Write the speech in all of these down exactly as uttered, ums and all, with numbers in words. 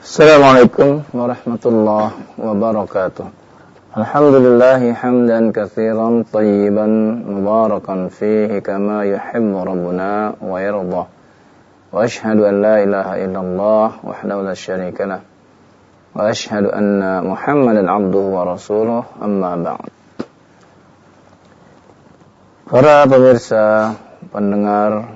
Assalamualaikum warahmatullahi wabarakatuh. Alhamdulillahi hamdan katsiran tayyiban mubarakan fihi kama yuhibbu rabbuna wa yardah. Wa ashhadu an la ilaha illallah wahdahu la syarika lah. Wa ashhadu anna Muhammadan abduhu wa rasuluh, amma ba'd. Para pemirsa, pendengar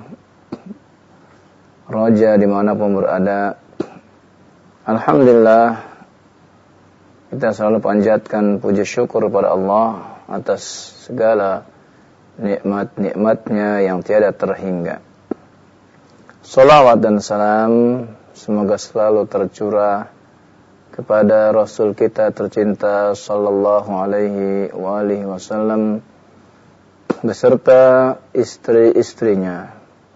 Roja dimanapun berada, alhamdulillah kita selalu panjatkan puji syukur kepada Allah atas segala nikmat-nikmatnya yang tiada terhingga. Salawat dan salam semoga selalu tercurah kepada Rasul kita tercinta sallallahu alaihi wa alihi wasallam beserta istri-istrinya,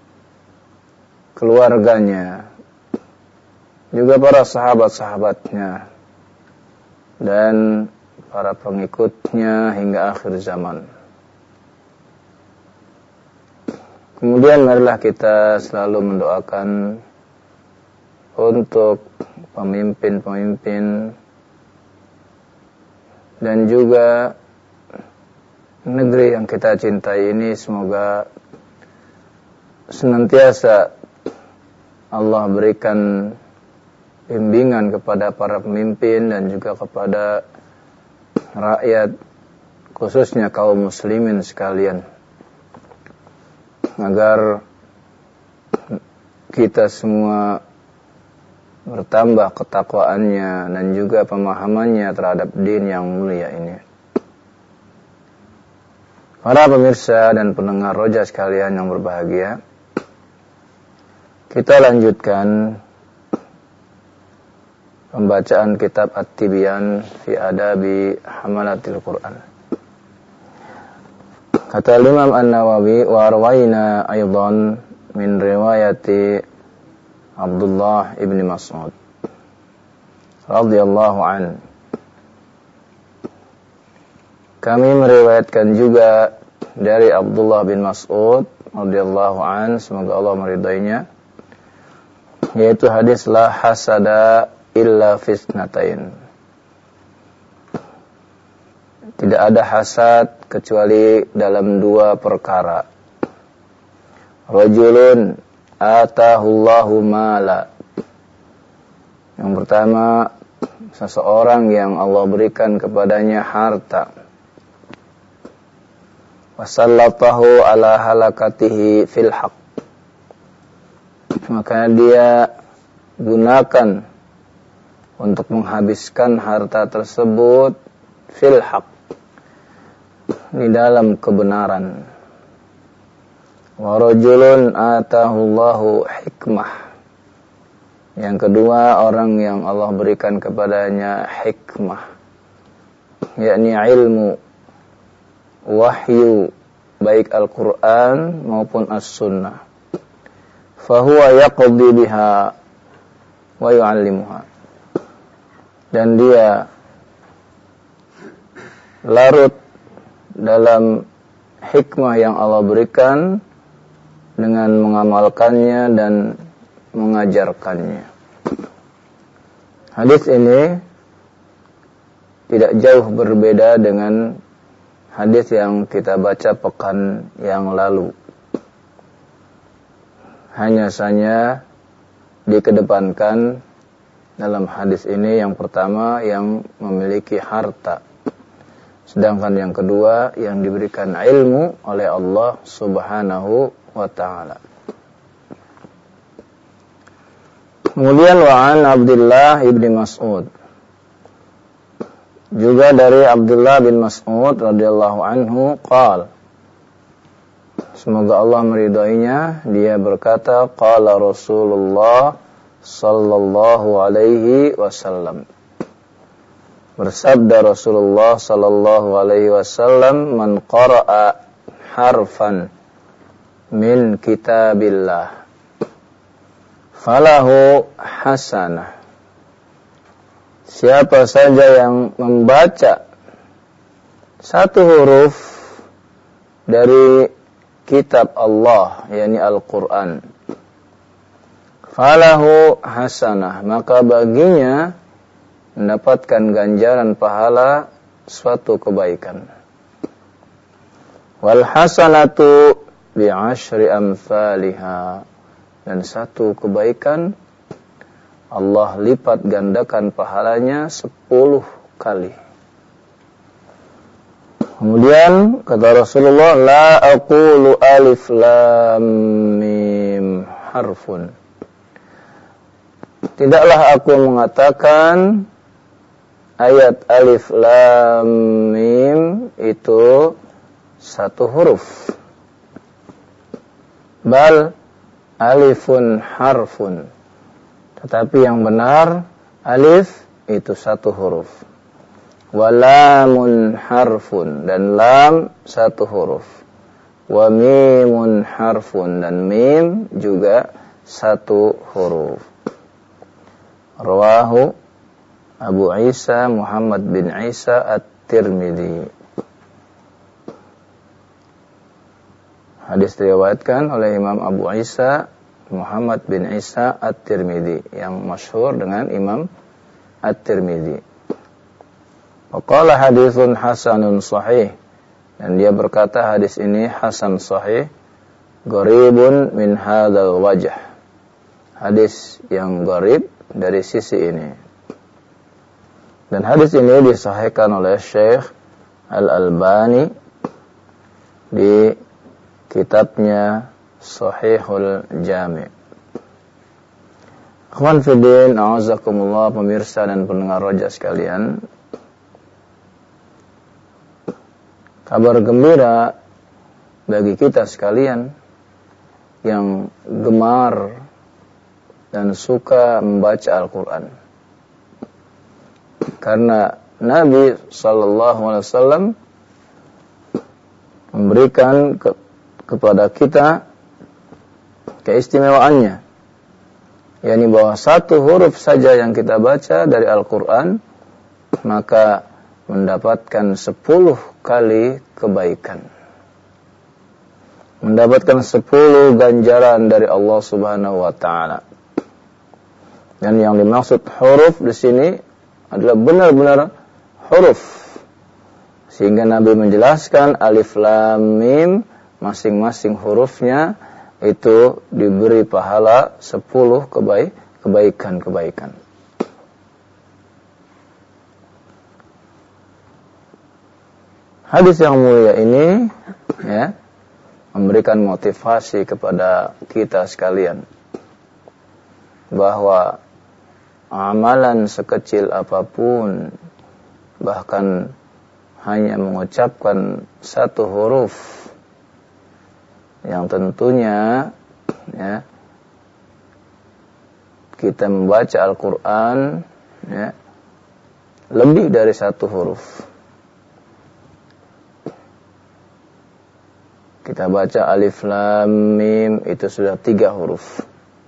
keluarganya, juga para sahabat-sahabatnya dan para pengikutnya hingga akhir zaman. Kemudian marilah kita selalu mendoakan untuk pemimpin-pemimpin dan juga negeri yang kita cintai ini, semoga senantiasa Allah berikan bimbingan kepada para pemimpin dan juga kepada rakyat, khususnya kaum muslimin sekalian, agar kita semua bertambah ketakwaannya dan juga pemahamannya terhadap din yang mulia ini. Para pemirsa dan pendengar Roja sekalian yang berbahagia, kita lanjutkan pembacaan kitab At-Tibyan fi Adabi Hamalatil Quran. Kata Imam An-Nawawi, wa arwayna aydan min riwayati Abdullah ibn Mas'ud radhiyallahu an. Kami meriwayatkan juga dari Abdullah bin Mas'ud radhiyallahu an, semoga Allah meridainya, yaitu hadis la hasada illa fisnatain. Tidak ada hasad kecuali dalam dua perkara. Rajulun atahullahu mala. Yang pertama, seseorang yang Allah berikan kepadanya harta. Wasallatahu ala halakatihi fil haq. Maka dia gunakan untuk menghabiskan harta tersebut fil haq, di dalam kebenaran. Wa rajulun atahullahu hikmah. Yang kedua, orang yang Allah berikan kepadanya hikmah, yakni ilmu, wahyu, baik Al-Quran maupun As-Sunnah. Fahuwa yaqdi biha wa yu'allimuha. Dan dia larut dalam hikmah yang Allah berikan dengan mengamalkannya dan mengajarkannya. Hadis ini tidak jauh berbeda dengan hadis yang kita baca pekan yang lalu. Hanya saja dikedepankan dalam hadis ini yang pertama yang memiliki harta, sedangkan yang kedua yang diberikan ilmu oleh Allah Subhanahu wa ta'ala. Kemudian wa'an Abdullah ibn Mas'ud, juga dari Abdullah bin Mas'ud radhiyallahu anhu, qala, semoga Allah meridainya, dia berkata, qala Rasulullah sallallahu alaihi wasallam, bersabda Rasulullah sallallahu alaihi wasallam, man qara'a harfan min kitabillah falahu hasanah. Siapa saja yang membaca satu huruf dari kitab Allah, yakni Al-Quran, falahu hasanah, maka baginya mendapatkan ganjaran pahala suatu kebaikan. Wal hasanatu bi asyri amsalha, dan satu kebaikan Allah lipat gandakan pahalanya sepuluh kali. Kemudian kata Rasulullah, la aqulu alif lam mim harfun. Tidaklah aku mengatakan ayat alif lam mim itu satu huruf. Bal alifun harfun. Tetapi yang benar alif itu satu huruf. Wa lamun harfun, dan lam satu huruf. Wa mimun harfun, dan mim juga satu huruf. Rawahu Abu Isa Muhammad bin Isa At-Tirmidzi. Hadis diriwayatkan oleh Imam Abu Isa Muhammad bin Isa At-Tirmidzi, yang masyhur dengan Imam At-Tirmidzi. Waqala haditsun hasanun sahih, dan dia berkata hadis ini hasan sahih, gharibun min hadzal wajh, hadis yang gharib dari sisi ini. Dan hadis ini disahihkan oleh Syekh Al-Albani di kitabnya Sahihul Jami'. Akhwan fiddin, a'azakumullah, pemirsa dan pendengar Roja sekalian. Kabar gembira bagi kita sekalian yang gemar dan suka membaca Al-Quran. Karena Nabi sallallahu alaihi wasallam memberikan ke, kepada kita keistimewaannya, yakni bahwa satu huruf saja yang kita baca dari Al-Quran maka mendapatkan sepuluh kali kebaikan, mendapatkan sepuluh ganjaran dari Allah Subhanahu wa taala. Dan yang dimaksud huruf di sini adalah benar-benar huruf, sehingga Nabi menjelaskan alif lam mim, masing-masing hurufnya itu diberi pahala sepuluh kebaik, kebaikan-kebaikan. Hadis yang mulia ini ya, memberikan motivasi kepada kita sekalian bahwa amalan sekecil apapun, bahkan hanya mengucapkan satu huruf yang tentunya ya, kita membaca Al-Quran ya, lebih dari satu huruf. Kita baca alif lam mim itu sudah tiga huruf.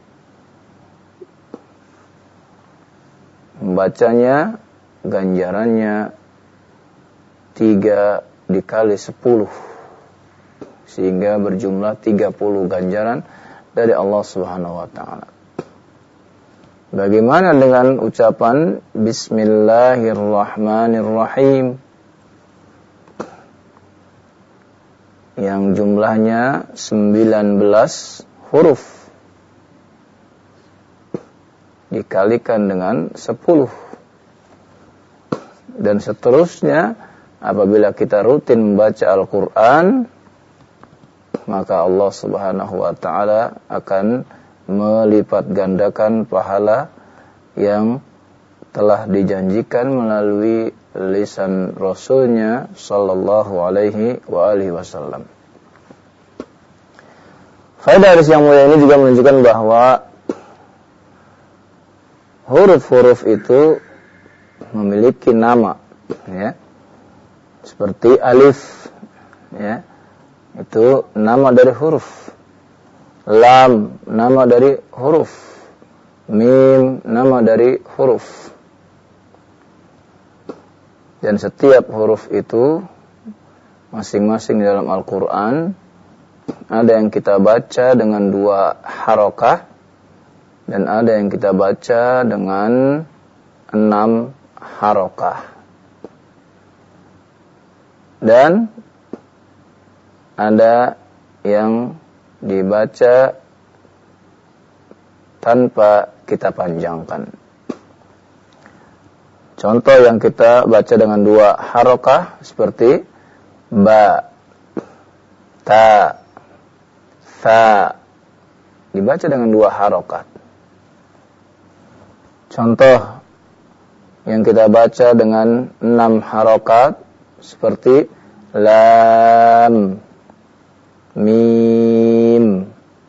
Membacanya ganjarannya tiga dikali sepuluh, sehingga berjumlah tiga puluh ganjaran dari Allah Subhanahu wa taala. Bagaimana dengan ucapan Bismillahirrahmanirrahim yang jumlahnya sembilan belas huruf dikalikan dengan sepuluh, dan seterusnya apabila kita rutin membaca Al-Quran, maka Allah Subhanahu wa taala akan melipat gandakan pahala yang telah dijanjikan melalui lisan Rasulnya sallallahu alaihi wa alihi wasallam. Faedah hadis yang mulia ini juga menunjukkan bahwa huruf-huruf itu memiliki nama, ya. Seperti alif, ya. Itu nama dari huruf. Lam, nama dari huruf. Mim, nama dari huruf. Dan setiap huruf itu masing-masing di dalam Al-Quran ada yang kita baca dengan dua harokah, dan ada yang kita baca dengan enam harokah. Dan ada yang dibaca tanpa kita panjangkan. Contoh yang kita baca dengan dua harokah seperti ba, ta, tha, dibaca dengan dua harokat. Contoh yang kita baca dengan enam harokat seperti lam, mim,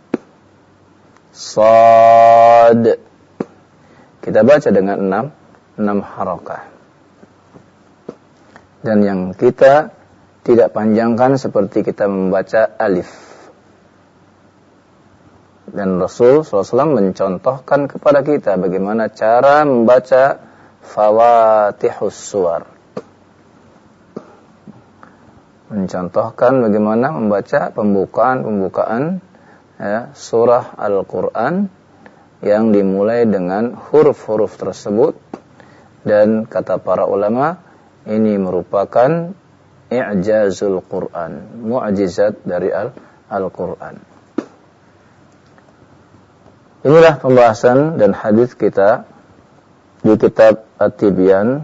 sad, kita baca dengan enam enam harokat. Dan yang kita tidak panjangkan seperti kita membaca alif. Dan Rasul shallallahu alaihi wasallam mencontohkan kepada kita bagaimana cara membaca fawatihus suwar. Mencontohkan bagaimana membaca pembukaan-pembukaan ya, surah Al-Quran yang dimulai dengan huruf-huruf tersebut. Dan kata para ulama, ini merupakan i'jazul Quran, mu'jizat dari Al- Al-Quran. Inilah pembahasan dan hadis kita di kitab At-Tibyan,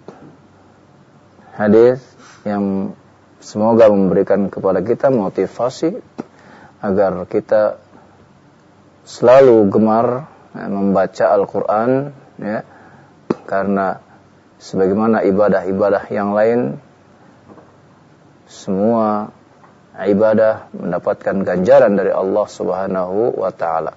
hadis yang semoga memberikan kepada kita motivasi agar kita selalu gemar ya, membaca Al-Quran ya, karena sebagaimana ibadah-ibadah yang lain, semua ibadah mendapatkan ganjaran dari Allah Subhanahu wa taala.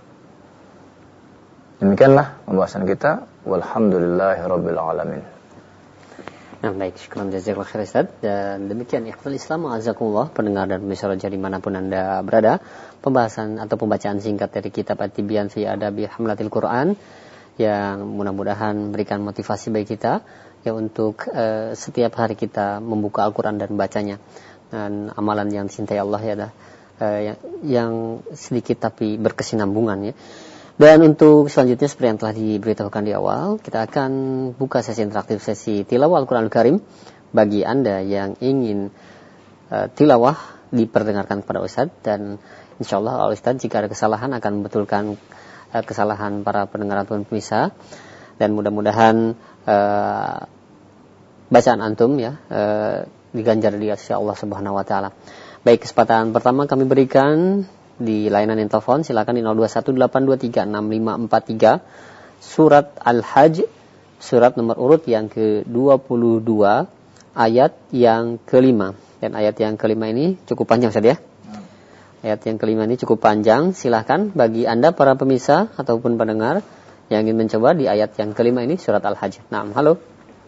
Demikianlah pembahasan kita. Walhamdulillahirabbil alamin. Nah, baik, syukran jazakallahu khair Ustaz. Dan demikian ikhwal Islam azakumullah, pendengar dan pemirsa roja dimanapun Anda berada, pembahasan atau pembacaan singkat dari kitab At-Tibyan fi Adabi Hamlatil Quran yang mudah-mudahan memberikan motivasi bagi kita ya untuk uh, setiap hari kita membuka Al-Quran dan bacanya. Dan amalan yang dicintai Allah ya uh, yang, yang sedikit tapi berkesinambungan ya. Dan untuk selanjutnya seperti yang telah diberitahukan di awal, kita akan buka sesi interaktif, sesi tilawah Al-Quran Al-Karim. Bagi Anda yang ingin uh, tilawah diperdengarkan kepada Ustaz, dan insyaallah Ustaz jika ada kesalahan akan membetulkan uh, kesalahan para pendengar ataupun pemirsa, dan mudah-mudahan uh, bacaan antum ya uh, diganjar di sisi Allah Subhanahu wa taala. Baik, kesempatan pertama kami berikan di layanan telepon, silakan di nol dua satu delapan dua tiga enam lima empat tiga, surat Al-Hajj, surat nomor urut yang ke dua puluh dua, ayat yang kelima. Dan ayat yang kelima ini cukup panjang Ustaz ya. Ayat yang kelima ini cukup panjang. Silakan bagi Anda para pemirsa ataupun pendengar yang ingin mencoba di ayat yang kelima ini, surat Al-Hajj. Nah, halo.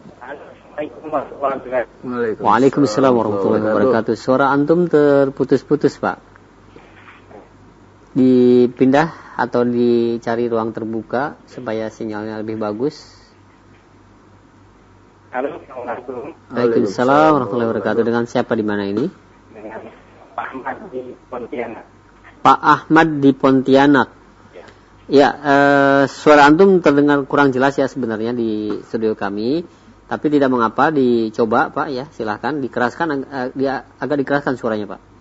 Waalaikumsalam warahmatullahi wabarakatuh. Suara antum terputus-putus, Pak. Dipindah atau dicari ruang terbuka supaya sinyalnya lebih bagus. Halo, Assalamualaikum. Waalaikumsalam warahmatullahi wabarakatuh. Dengan siapa di mana ini? Dengan Pak Ahmad di Pontianak. Pak Ahmad di Pontianak. Ya, ya eh, suara antum terdengar kurang jelas ya sebenarnya di studio kami. Tapi tidak mengapa, dicoba Pak ya, silahkan dikeraskan, eh, dia agak dikeraskan suaranya Pak.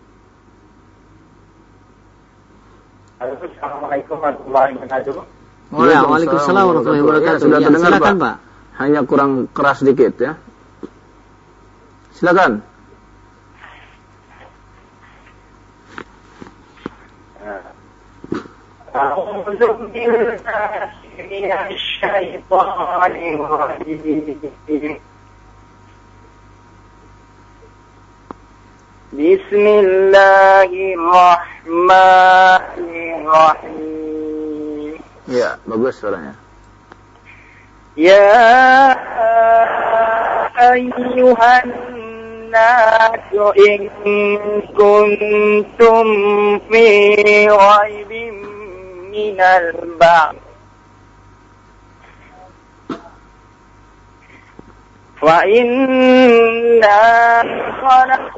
Assalamualaikum warahmatullahi wabarakatuh. Ya, waalaikumsalam warahmatullahi wabarakatuh. Ya, sudah ya, terdengar silakan Pak. Pak. Hanya kurang keras sedikit ya. Silakan. A'udzu billahi minasy syaithanir rajim. Bismillahirrahmanirrahim. Ya, bagus suaranya. Ya ayyuhan nasu in kuntum fi raibin minal ba'th wa inna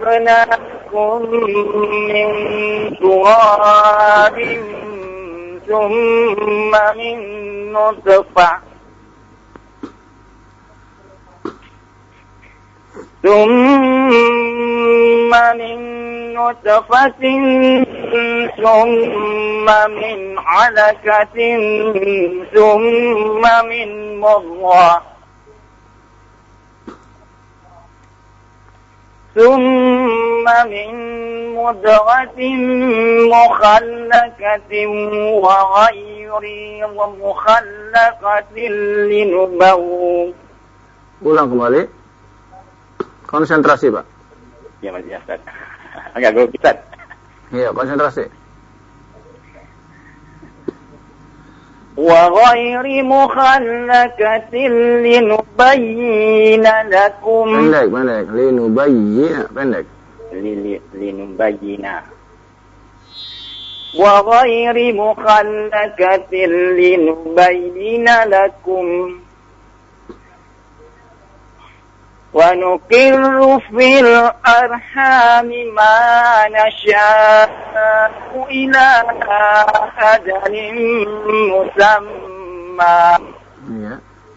khalaqnakum min turabin ثم من نطفة ثم من نطفة ثم من علقة ثم من مضغة ثم من مضغة مخلقة وغير مخلقة لنبوء. Ulang kembali. Konsentrasi, Pak. Ya, Mas, ya, Ustaz. Agak gue Ustaz. Iya, konsentrasi. وغير مخلقة لنبين لكم. Pendek, pendek. Linubayyina, pendek. لنبين. وغير مخلقة لنبين لكم. ونقر في الأرحام ما نشاء إلى أجل مسمى Iya.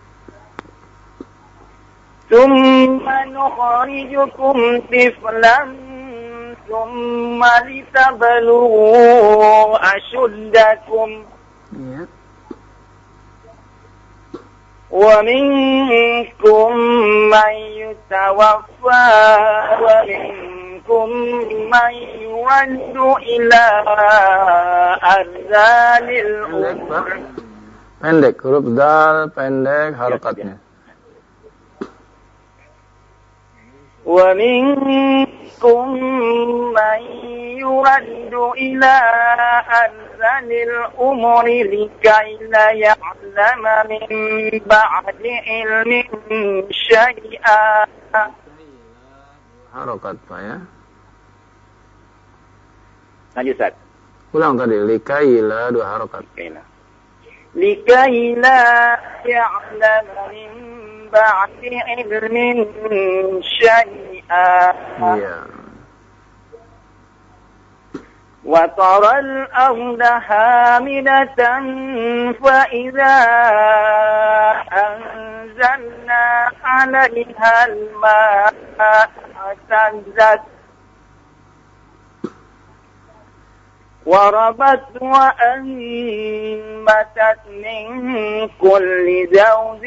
ثم نخرجكم طفلا ثم لتبلغوا أشدكم Iya. ومنكم من يتوفى ومنكم من يرد إلى أرذل الأمور. Pendek, huruf dal pendek harokatnya. ومنكم من يرد إلى أرذل الأمور لكي لا يعلم من بعد علم شيئا. Harokat, Pak, ya. Lanjut, Ustaz. Ulang tadi, likaila dua harokat. لكي لا يعلم من بعد علم شيئا. Iya. وترى الأرض هامدة فإذا أنزلنا عليها الماء اهتزت وربت وأنبتت من كل زوج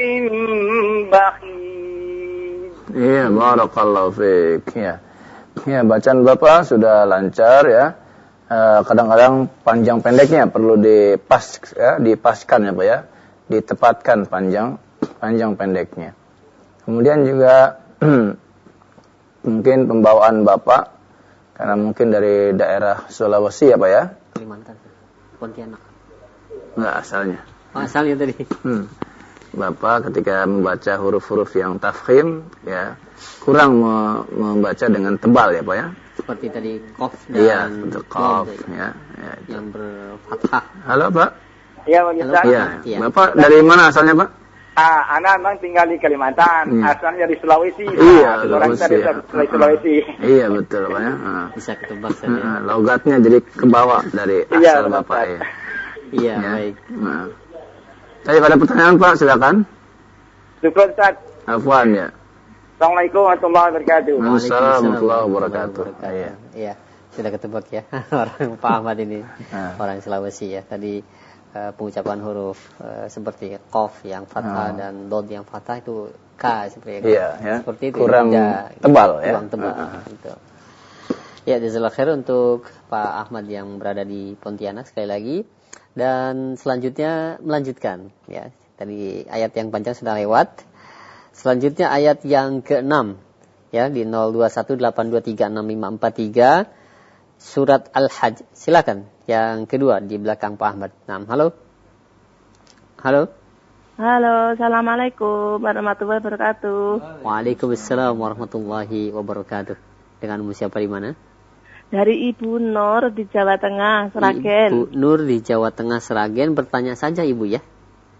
بهيج. Iya, barakallahu fiik. Ya. Ya, bacaan Bapak sudah lancar ya. Uh, kadang-kadang panjang pendeknya perlu dipas ya, dipaskan ya Pak ya. Ditepatkan panjang panjang pendeknya. Kemudian juga mungkin pembawaan Bapak karena mungkin dari daerah Sulawesi ya Pak ya. Kalimantan, Pontianak. Enggak asalnya. Oh, asalnya tadi. Hmm. Bapak ketika membaca huruf-huruf yang tafkhim ya kurang me- membaca dengan tebal ya Pak ya. Seperti tadi qaf dan Iya, betul qaf ya, ya itu. Yang berfathah. Halo Pak. Ya, Pak Ustaz. Iya. Iya. Bapak dari mana asalnya Pak? Ah, anak memang tinggal di Kalimantan, Iya. asalnya dari Sulawesi. Iya, orang Sulawesi. dari Sulawesi. Sulawesi. Iya betul Pak ya. Ah. Bisa ketebak saja. Ah, logatnya jadi ke bawah dari Iya, asal Bapak Ustaz. ya. Iya, Ya. baik. Nah. Tadi ada pertanyaan Pak, silakan. Syukur, Ustaz. Afwan ya. Assalamualaikum warahmatullahi wabarakatuh. Waalaikumsalam warahmatullahi wabarakatuh. Iya. Iya, sudah ketebak ya. Orang Pak Ahmad ini, Ah. orang Sulawesi ya. Tadi uh, pengucapan huruf uh, seperti qaf yang fathah Ah. dan dod yang fathah itu ka seperti Iya, ya. seperti itu. Kurang ya. tebal ya. Kurang tebal. Ah. Gitu. Ya, jazakallahu khair untuk Pak Ahmad yang berada di Pontianak sekali lagi. Dan selanjutnya melanjutkan ya. Tadi ayat yang panjang sudah lewat. Selanjutnya ayat yang keenam ya di nol dua satu delapan dua tiga enam lima empat tiga surat Al-Hajj. Silakan yang kedua di belakang Pak Ahmad. Nah, halo. Halo. Halo, assalamualaikum warahmatullahi wabarakatuh. Waalaikumsalam warahmatullahi wabarakatuh. Dengan Ibu siapa di mana? Dari Ibu Nur di Jawa Tengah, Sragen. Ibu Nur di Jawa Tengah, Sragen. Bertanya saja Ibu ya.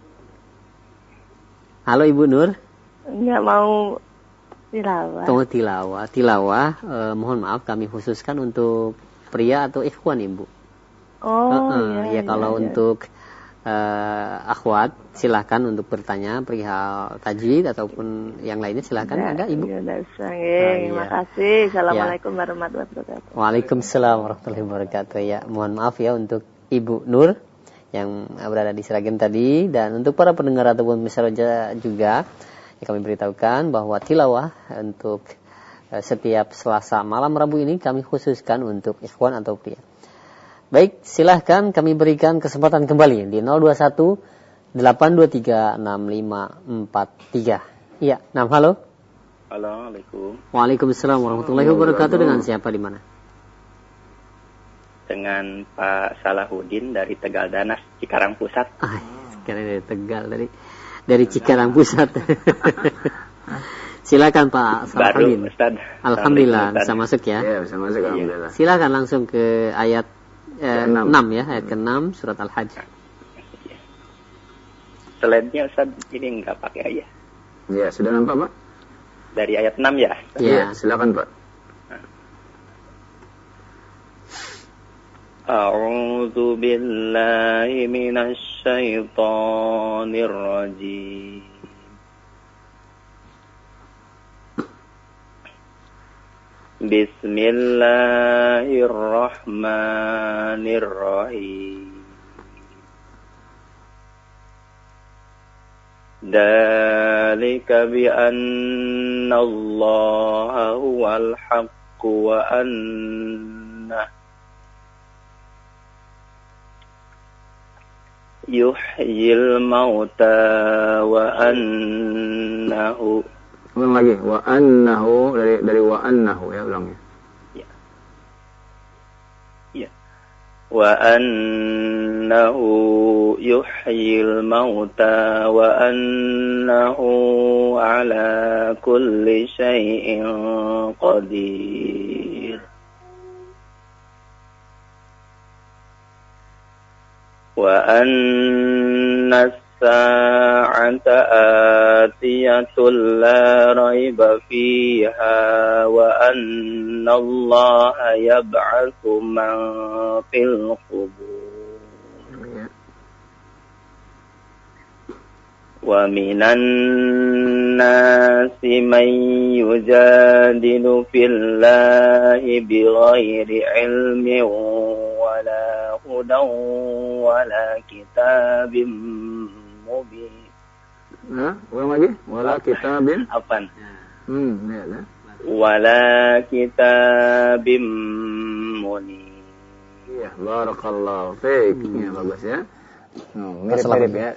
Halo Ibu Nur. Enggak mau tilawah. Tunggu tilawah. Tilawah, eh, mohon maaf kami khususkan untuk pria atau ikhwan Ibu. Oh, Uh-uh, iya, ya kalau iya, untuk uh, akhwat, silahkan untuk bertanya perihal tajwid ataupun yang lainnya, silahkan. Ya, ada Ibu? Ya, oh, iya. terima kasih. Assalamualaikum ya. warahmatullahi wabarakatuh. Waalaikumsalam warahmatullahi wabarakatuh. Ya, mohon maaf ya untuk Ibu Nur yang berada di Sragen tadi, dan untuk para pendengar ataupun pemirsa juga ya, kami beritahukan bahwa tilawah untuk uh, setiap Selasa malam Rabu ini kami khususkan untuk ikhwan atau pria. Baik, silahkan kami berikan kesempatan kembali di nol dua satu delapan dua tiga enam lima empat tiga. Iya, nah, halo. Halo, Waalaikumsalam. Waalaikumsalam warahmatullahi wabarakatuh. Dengan siapa di mana? Dengan Pak Salahuddin dari Tegal Danas, Cikarang Pusat. Ah, sekarang dari Tegal, dari dari Cikarang Pusat. Silakan Pak Salahuddin. Baru, Ustaz. Alhamdulillah, bisa masuk ya. Ya, bisa masuk, alhamdulillah. Silakan langsung ke ayat eh, enam ya, ayat keenam surat Al-Hajj. Slide-nya Ustaz ini enggak pakai ya? Ya, sudah nampak, Pak? Dari ayat enam ya? Ya, silakan, Pak. A'udzu billahi minasy syaithanir rajim. Bismillahirrahmanirrahim. Dzalika bi anna Allaha huwal haqqu wa anna yuhyil mauta wa annahu. Ulang lagi, wa annahu, dari dari wa annahu ya, ulangnya. Ya. Ya. Wa annahu yuhyil mauta wa annahu ala kulli syai'in qadir. Wa anna as-sa'ata atiyatul la raiba fiha wa anna Allaha yab'atsu man fil qubur. Wa minan nasi man yujadilu fillahi bighairi ilmin wala hudan wala kitabim mubin. Nah, ulang lagi. Wala kitabim. Apaan? Hmm, ya, ya. Wala kitabim munir. Iya, barakallahu fiik. Hmm. Ya, bagus ya. Oh, mirip-mirip ya.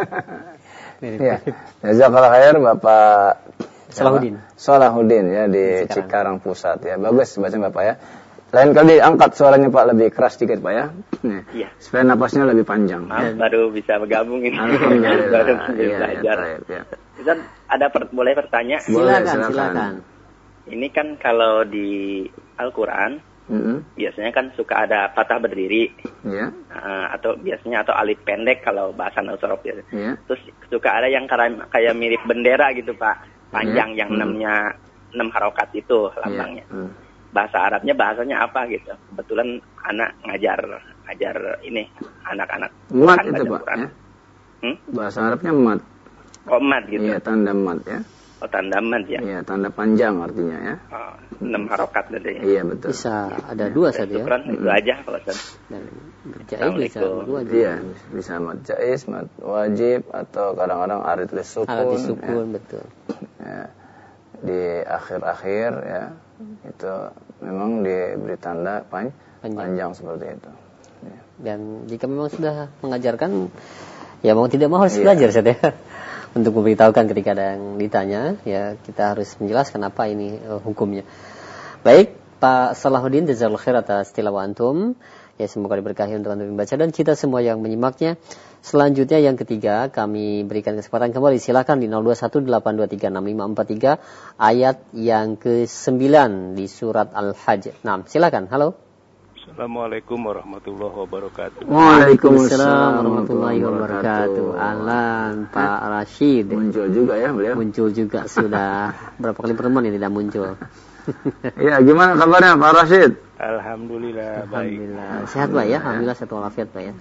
Ya. Jazakallahu khair Bapak Salahuddin. Salahuddin ya di Cikarang. Cikarang Pusat ya. Bagus baca Bapak ya. Lain kali angkat suaranya Pak lebih keras dikit Pak ya. Nih, iya. Supaya napasnya lebih panjang. Maaf, ya. Baru bisa bergabung ini. Alhamdulillah. Baru Iya, belajar. Ya, Ustaz, ada per, boleh bertanya? Silakan, silakan, silakan. Ini kan kalau di Al-Qur'an, mm-hmm. biasanya kan suka ada patah berdiri. Yeah. Uh, atau biasanya atau alif pendek kalau bahasa Nusrop ya. Yeah. Terus suka ada yang kayak mirip bendera gitu, Pak. Panjang yeah. yang mm. enamnya enam harokat itu lambangnya. Yeah. Mm. Bahasa Arabnya bahasanya apa gitu? Kebetulan anak ngajar ngajar ini anak-anak. Mat itu Pak ya? Hmm? Bahasa Arabnya mat. Oh, mat gitu. Iya, tanda mat ya. Oh, tanda mat ya. Iya, tanda panjang artinya ya. Oh, enam harokat tadi. Iya, betul. Bisa ada dua saja ya. Syukran, itu aja kalau Ustaz. Dan berjais bisa dua juga. Iya, bisa mat jais, mat wajib atau kadang-kadang arid lisukun. Arid lisukun, ya. Betul. Ya. Di akhir-akhir ya. Itu memang diberi tanda pan- panjang. panjang seperti itu. Ya. Dan jika memang sudah mengajarkan, ya mau tidak mau harus iya. belajar saja. Untuk memberitahukan ketika ada yang ditanya, ya kita harus menjelaskan apa ini uh, hukumnya. Baik, Pak Salahuddin, jazakallahu khair atas tilawah antum. Ya semoga diberkahi untuk antum membaca dan kita semua yang menyimaknya. Selanjutnya yang ketiga, kami berikan kesempatan kembali. Silakan di nol dua satu delapan dua tiga enam lima empat tiga ayat yang kesembilan di surat Al-Hajj. Nah, silakan. Halo. Assalamualaikum warahmatullahi wabarakatuh. Waalaikumsalam warahmatullahi wabarakatuh. Alan Pak Rashid. Muncul juga ya beliau. Muncul juga sudah berapa kali pertemuan ini tidak muncul. Ya, gimana kabarnya Pak Rashid? Alhamdulillah, Alhamdulillah. Baik. Sehat Pak ya? Alhamdulillah sehat walafiat Pak ya.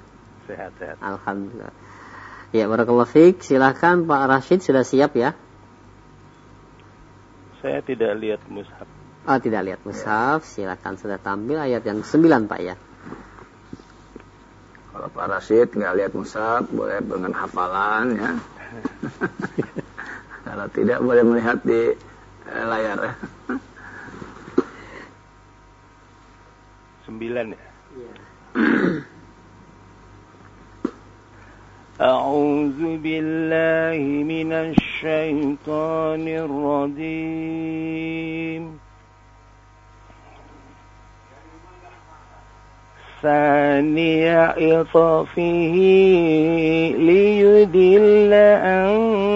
Sehat-sehat. Alhamdulillah. Ya, barakallahu fiik. Silakan Pak Rashid, sudah siap ya? Saya tidak lihat mushaf. Oh, tidak lihat mushaf. Silakan, sudah tampil ayat yang sembilan, Pak ya. Kalau Pak Rashid nggak lihat mushaf, boleh dengan hafalan ya. Kalau tidak, boleh melihat di eh, layar ya. Sembilan ya? A'udzu billahi minasy syaithanir rajim. Saniya itfihi liyudilla an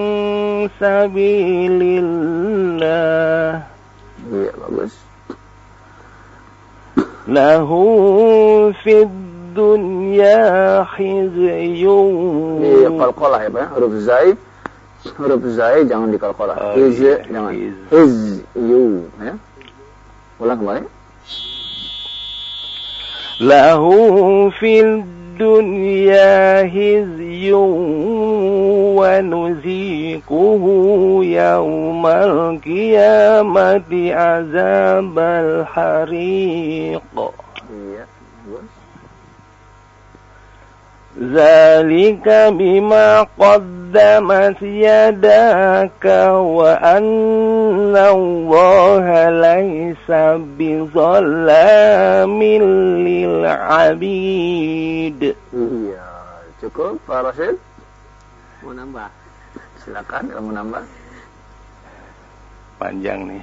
sabilillah. Iya, bagus. Lahu fid dunya khizyun. Di qalqalah ya Pak, huruf zai. Huruf zai jangan di qalqalah. Oh, Hiz iya. jangan. Hiz. Hiz yu ya. Ulang kembali. Lahu fil dunya khizyun wa nuziquhu yawmal qiyamati azabal hariq. Iya, bagus. Zalika bima qaddamat yadaka wa anna Allaha laysa bizallamin lil abid. Iya, cukup Pak Rashid. Mau nambah? Silakan kalau mau nambah. Panjang nih.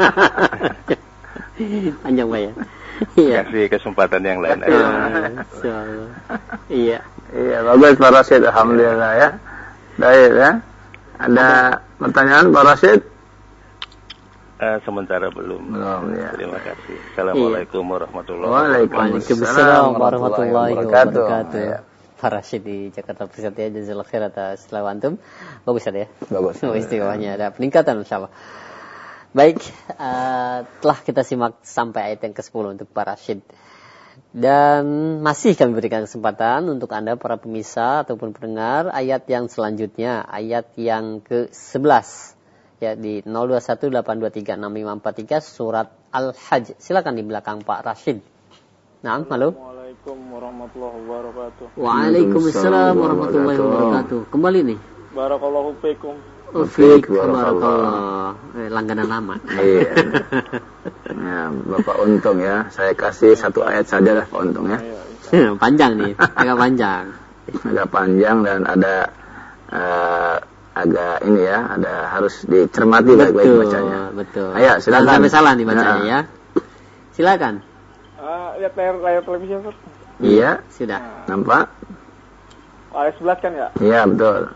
Panjang, Pak ya. Iya. Kasih kesempatan yang lain aja. Insyaallah. Iya. Iya, bagus Pak Rashid. Alhamdulillah ya. Baik ya. Ada pertanyaan Pak Rashid? Uh, sementara belum. Belum ya. Terima kasih. Assalamualaikum warahmatullahi Waalaikumsalam warahmatullahi wabarakatuh. wabarakatuh. Ya. Pak Rashid di Jakarta Pusat ya, jazakallahu khair atas tilawah antum. Bagus ya. Bagus. Oh, istimewanya ada peningkatan insyaallah. Baik, uh, telah kita simak sampai ayat yang kesepuluh untuk Pak Rashid. Dan masih kami berikan kesempatan untuk Anda para pemirsa ataupun pendengar ayat yang selanjutnya, ayat yang ke sebelas ya di nol dua satu delapan dua tiga enam lima empat tiga surat Al-Hajj. Silakan di belakang Pak Rashid. Nah, halo. Assalamualaikum warahmatullahi wabarakatuh. Waalaikumsalam warahmatullahi wabarakatuh. Kembali nih. Barakallahu fiikum. Ufik, barakallah. Eh, langganan lama. Iya. Ya, Bapak Untung ya. Saya kasih satu ayat saja lah Pak Untung ya. Panjang nih, agak panjang. Agak panjang dan ada uh, agak ini ya, ada harus dicermati baik-baik bacanya. Betul. Ayo, silakan. Jangan sampai salah nih bacanya Nah. ya. Silakan. Ah, lihat layar layar televisi Ustaz. Iya, Sudah. nampak? Ayat sebelas kan ya? Iya, betul.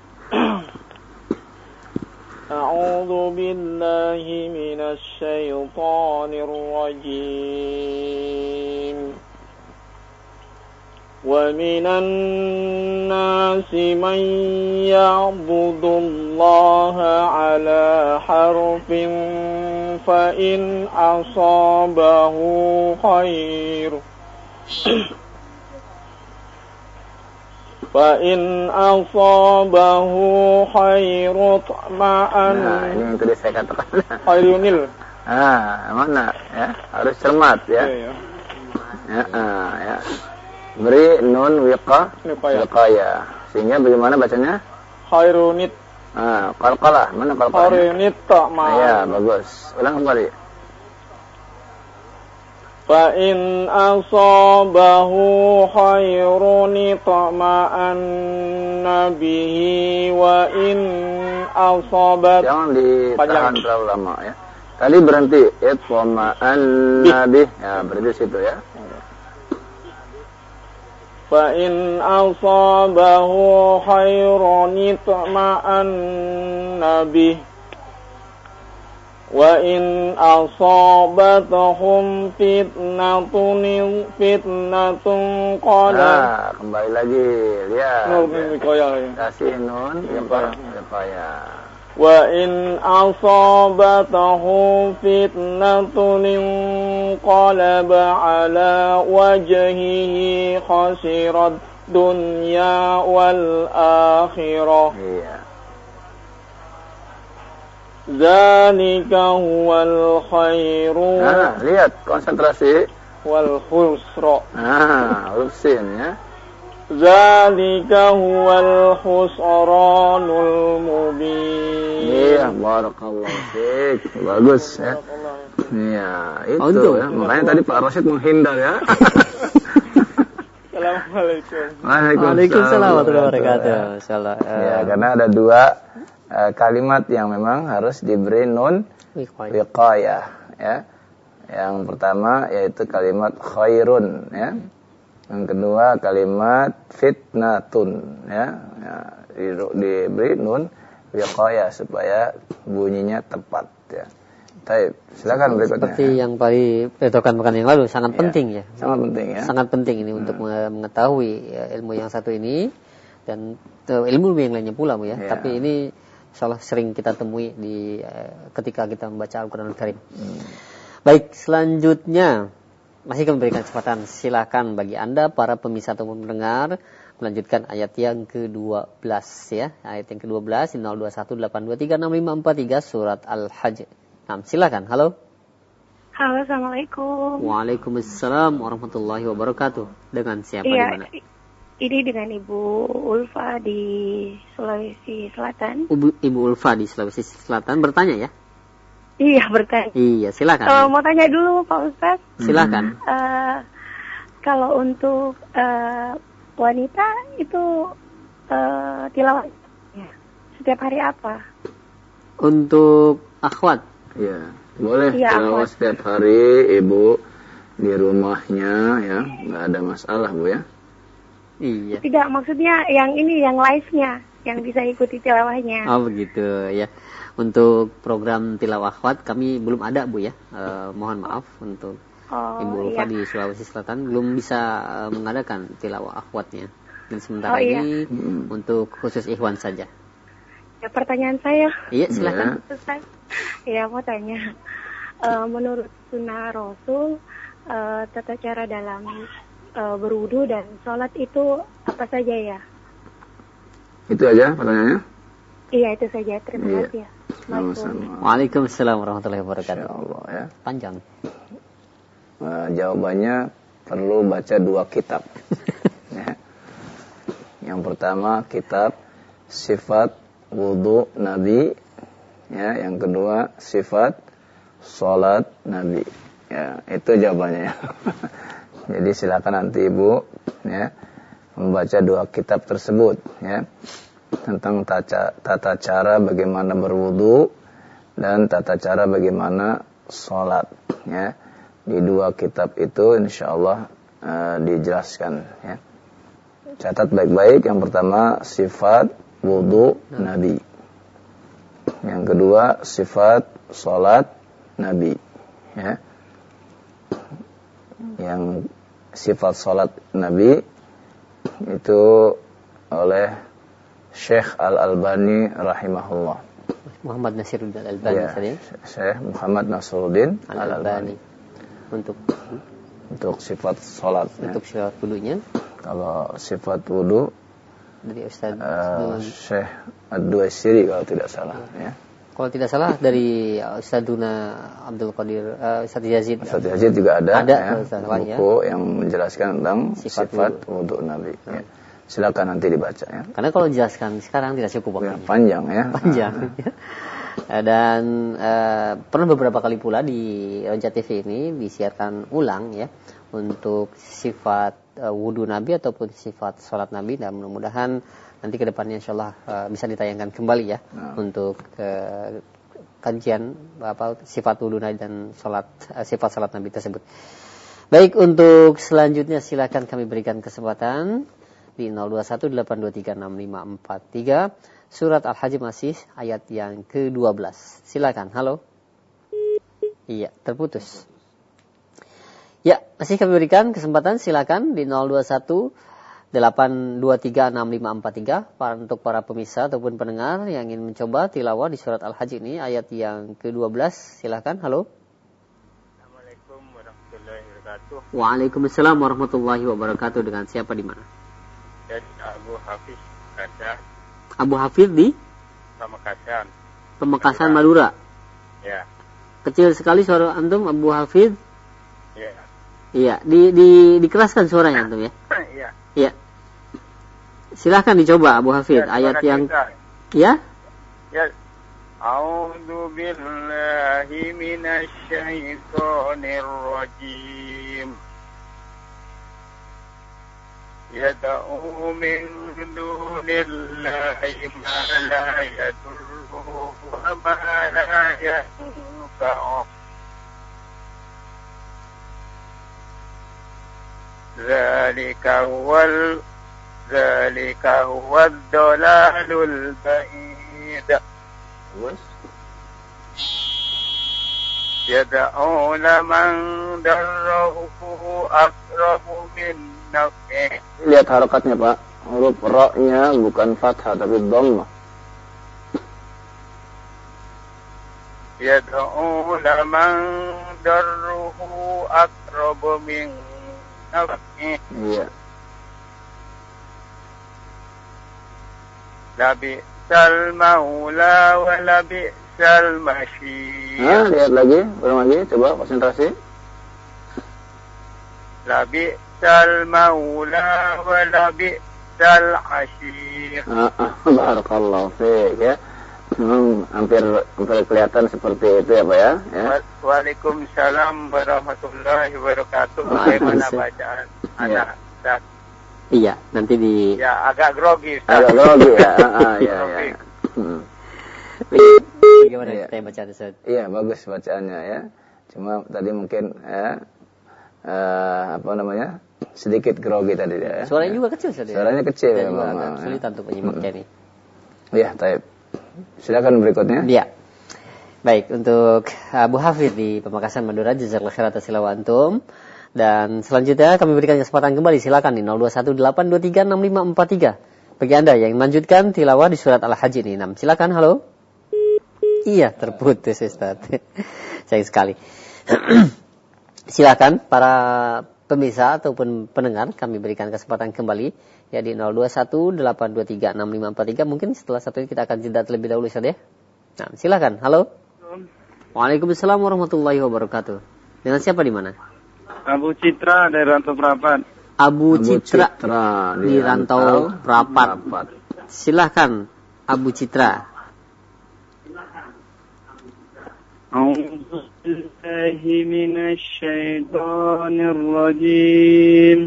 A'udzu billahi minasy syaithanir rajim. Wa minan nasi man ya'budullaha 'ala harfin fa in asabahu khair فَإِنْ أَصَابَهُ خَيْرٌ طَمَعًا. Nah, ini yang tadi saya katakan. Khairunil. Ah, mana ya? Harus cermat ya. Ya, ya. Ya, ah, ya. Beri nun wiqa Wiqayah. wiqayah. Sehingga bagaimana bacanya? Khairunit. Ah, qalqalah. Mana qalqalahnya? Khairunit ta'ma'an. Ya, bagus. Ulang kembali. فَإِنْ أَصَابَهُ خَيْرٌ اطْمَأَنَّ بِهِ وَإِنْ أَصَابَتْ. Jangan ditahan Panjang. terlalu lama ya. Tadi berhenti. Itma'anna bih. Ya, berhenti situ ya. فَإِنْ أَصَابَهُ خَيْرٌ اطْمَأَنَّ بِهِ وَإِنْ أَصَابَتْهُمْ فِتْنَةٌ فِتْنَةٌ قَالَ. Nah, kembali lagi. Lihat. Nun wiqayah. Kasih nun wiqayah. Wiqayah. وَإِنْ أَصَابَتْهُ فِتْنَةٌ انقَلَبَ عَلَى وَجْهِهِ خَسِرَ dunya wal akhirah. Iya. Dzalika huwal khairu. Nah, lihat konsentrasi. Wal khusra. Nah, huruf sin ya. Dzalika huwal khusranul mubin. Iya, barakallahu fiik. Bagus ya. Iya, itu oh, ya. Makanya tadi Pak Rosyid menghindar ya. Assalamualaikum. Waalaikumsalam warahmatullahi wabarakatuh. Salah. Ya, karena ada dua uh, kalimat yang memang harus diberi nun wiqayah ya. Yang pertama yaitu kalimat khairun ya. Yang kedua kalimat fitnatun ya. Ya, diberi nun wiqayah supaya bunyinya tepat ya. Baik, silakan berikutnya. Seperti yang tadi petokan pekan yang lalu sangat ya, penting ya. Sangat penting ya. Sangat penting ini hmm. untuk mengetahui ya, ilmu yang satu ini dan uh, ilmu yang lainnya pula Bu ya. ya. Tapi ini insyaallah sering kita temui di uh, ketika kita membaca Al-Qur'anul Karim. Hmm. Baik, selanjutnya masih kami berikan kesempatan, silakan bagi Anda para pemirsa atau pendengar melanjutkan ayat yang kedua belas ya. Ayat yang kedua belas di nol dua satu delapan dua tiga enam lima empat tiga surat Al-Hajj. Nah, silakan. Halo. Halo, Assalamualaikum. Waalaikumsalam warahmatullahi wabarakatuh. Dengan siapa iya, di mana? Ini dengan Ibu Ulfa di Sulawesi Selatan. Ibu, Ibu Ulfa di Sulawesi Selatan bertanya ya? Iya, bertanya. Iya, silakan. Uh, mau tanya dulu Pak Ustaz. Silakan. Uh, kalau untuk uh, wanita itu uh, tilawahnya setiap hari apa? Untuk akhwat? Ya, boleh ya, tilawah setiap hari Ibu di rumahnya ya, nggak ada masalah Bu ya. Iya. Tidak, maksudnya yang ini yang live-nya, yang bisa ikuti tilawahnya. Oh begitu ya. Untuk program tilawah akhwat kami belum ada Bu ya. Uh, mohon maaf untuk oh, Ibu Ulfa iya. di Sulawesi Selatan belum bisa uh, mengadakan tilawah akhwatnya. Dan sementara oh, iya. ini hmm. untuk khusus ikhwan saja. Ya, pertanyaan saya. Iya, silakan. Ya, mau tanya. Uh, menurut sunnah Rasul, uh, tata cara dalam uh, berwudu dan sholat itu apa saja ya? Itu aja pertanyaannya? Iya, itu saja. Terima iya. kasih ya. Sama-sama. Waalaikumsalam warahmatullahi wabarakatuh. Insyaallah ya. Panjang. Uh, jawabannya perlu baca dua kitab. Ya. Yang pertama kitab Sifat Wudu Nabi, ya. Yang kedua Sifat Salat Nabi. Ya, itu jawabannya. Jadi silakan nanti Ibu ya membaca dua kitab tersebut ya. Tentang tata, tata cara bagaimana berwudu dan tata cara bagaimana sholat ya. Di dua kitab itu insyaallah uh, dijelaskan ya. Catat baik-baik. Yang pertama sifat wudu Nabi, yang kedua sifat sholat Nabi ya. Yang sifat sholat Nabi itu oleh Syekh Al-Albani rahimahullah. Muhammad Nasiruddin Al-Albani ya, tadi. Syekh Muhammad Nasiruddin Al-Albani. Untuk untuk sifat salat. Untuk ya. sifat wudunya. Kalau sifat wudu dari Ustaz uh, Syekh Ad-Duaisiri kalau tidak salah ya. Kalau tidak salah dari Ustadzuna Abdul Qadir, uh, Ustadz Yazid. Ustadz Yazid juga ada, ada ya, buku ya. Yang menjelaskan tentang sifat, sifat wudu Nabi. Hmm. Ya. Silakan nanti dibaca ya. Karena kalau dijelaskan sekarang tidak cukup waktunya. Ya, panjang ya. Panjang. Dan uh, pernah beberapa kali pula di Roja T V ini disiarkan ulang ya untuk sifat uh, wudu Nabi ataupun sifat sholat Nabi, dan mudah-mudahan nanti ke depannya insyaallah uh, bisa ditayangkan kembali ya nah. untuk uh, kajian apa sifat wudu Nabi dan sholat uh, sifat sholat Nabi tersebut. Baik, untuk selanjutnya silakan kami berikan kesempatan di nol dua satu delapan dua tiga enam lima empat tiga surat Al-Hajj masih ayat yang ke dua belas. Silakan. Halo. Iya, terputus. Ya, masih kami berikan kesempatan, silakan di nol dua satu delapan dua tiga enam lima empat tiga para untuk para pemirsa ataupun pendengar yang ingin mencoba tilawah di surat Al-Hajj ini ayat yang ke dua belas. Silakan. Halo. Assalamualaikum warahmatullahi wabarakatuh. Waalaikumsalam warahmatullahi wabarakatuh. Dengan siapa di mana? dan Abu Hafiz ada Abu Hafiz di Pamekasan. Pamekasan Madura. Ya. Kecil sekali suara antum Abu Hafiz. Ya. Iya, di di dikeraskan suaranya antum ya. Iya. Iya. Silahkan dicoba Abu Hafiz Ya, ayat yang kita. ya. Ya. A'udzu billahi minasy syaithanir rajim. Yad'u min dunillahi ma la yadurruhu wa ma la yanfa'uhu. Dzalika huwal dzalika huwad dhalalul ba'id. Yad'una man darruhu aqrabu min nafih. Lihat harokatnya Pak, huruf ra-nya bukan fathah tapi dhammah. Yad'una man darruhu aqrabu min nafih. Iya. Labi'sal maula wa labi'sal masyir. Nah, lihat lagi, ulang lagi, coba konsentrasi. Labi'sal maula wa labi'sal asyir. Ah, ah, barakallahu fiik ya. Hmm, hampir hampir kelihatan seperti itu ya Pak ya. Ya. Waalaikumsalam warahmatullahi wabarakatuh. Bagaimana bacaan anak Ustaz? Iya, nanti di Ya, agak grogi Ustaz. Agak grogi ya. Ah, ah, ya, ya. Hmm. Bagaimana Iya. kita bacaan Ustaz? Iya, bagus bacaannya ya. Cuma tadi mungkin ya eh, apa namanya? Sedikit grogi tadi ya. Suaranya ya. juga kecil Ustaz. Suaranya kecil Kita memang. juga agak ya. kesulitan untuk menyimaknya nih. Iya, taib. Silakan berikutnya. Iya. Baik, untuk Abu Hafid di Pamekasan Madura, jazakallahu khairan atas tilawah antum. Dan selanjutnya kami berikan kesempatan kembali, silakan di nol dua satu delapan dua tiga enam lima empat tiga. Bagi Anda yang melanjutkan tilawah di surat Al-Hajj ini. enam. Silakan, halo. Iya, terputus Ustaz. Sayang sekali. Silakan para pemirsa ataupun pendengar, kami berikan kesempatan kembali ya di nol dua satu delapan dua tiga enam lima empat tiga. Mungkin setelah satu ini kita akan jeda terlebih dahulu Ustaz ya. Nah, silakan. Halo. Waalaikumsalam warahmatullahi wabarakatuh. Dengan siapa di mana? Abu Citra dari Rantau Prapat. Abu, Abu Citra, Citra di Rantau Prapat. Prapat. Silakan Abu Citra. A'udzu billahi minasy syaithanir rajim.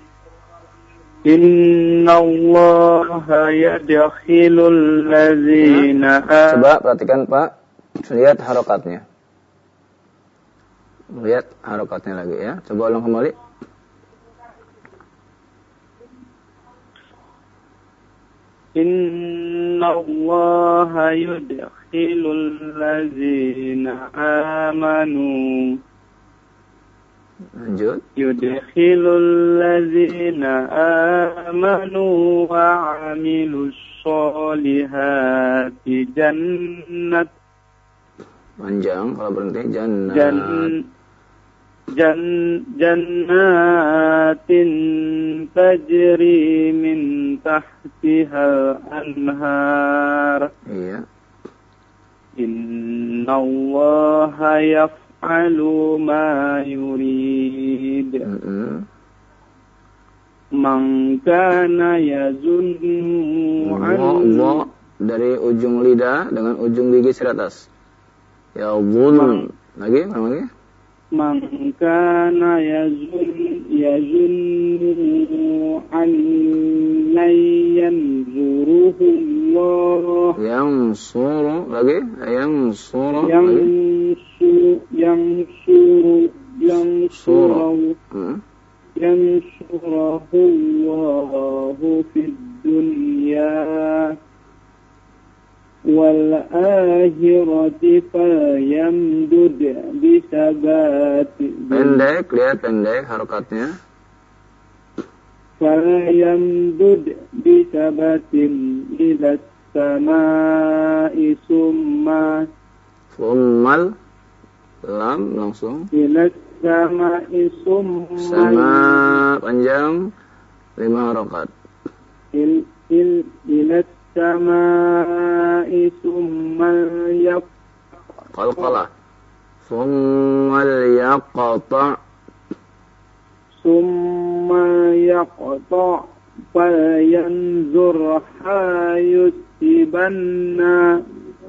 Innallaha yadkhilul ladzina Coba perhatikan Pak, lihat harokatnya. Lihat harokatnya lagi ya. Coba ulang kembali. Innallaha yudkhilul ladzina amanu Lanjut. yudkhilul ladzina amanu wa 'amilus sholihati jannat Panjang kalau berhenti jannat. jan jan jannatin tajri min tahtihal anhar. Iya. Innallaha yaf'alu ma yurid. Mm-mm. Man kana yazunnu Wa, an wa, dari ujung lidah dengan ujung gigi seri atas. Ya zun. Lagi, ulang lagi. man kana yazun yazunnu an la yanzuruhu Allah. Yang suru lagi, yang suru yang lagi. su yang suru yang Suru. suru Hmm. yang surahu Allahu fid dunya wal akhirati falyamdud bisabati Pendek, lihat pendek harokatnya. falyamdud bisabatin ila samai summa Summal lam langsung. ila samai summa Sama panjang lima harokat. il il ila samai summa yaq qalqalah summa yaqta summa yaqta fayanzur hayusibanna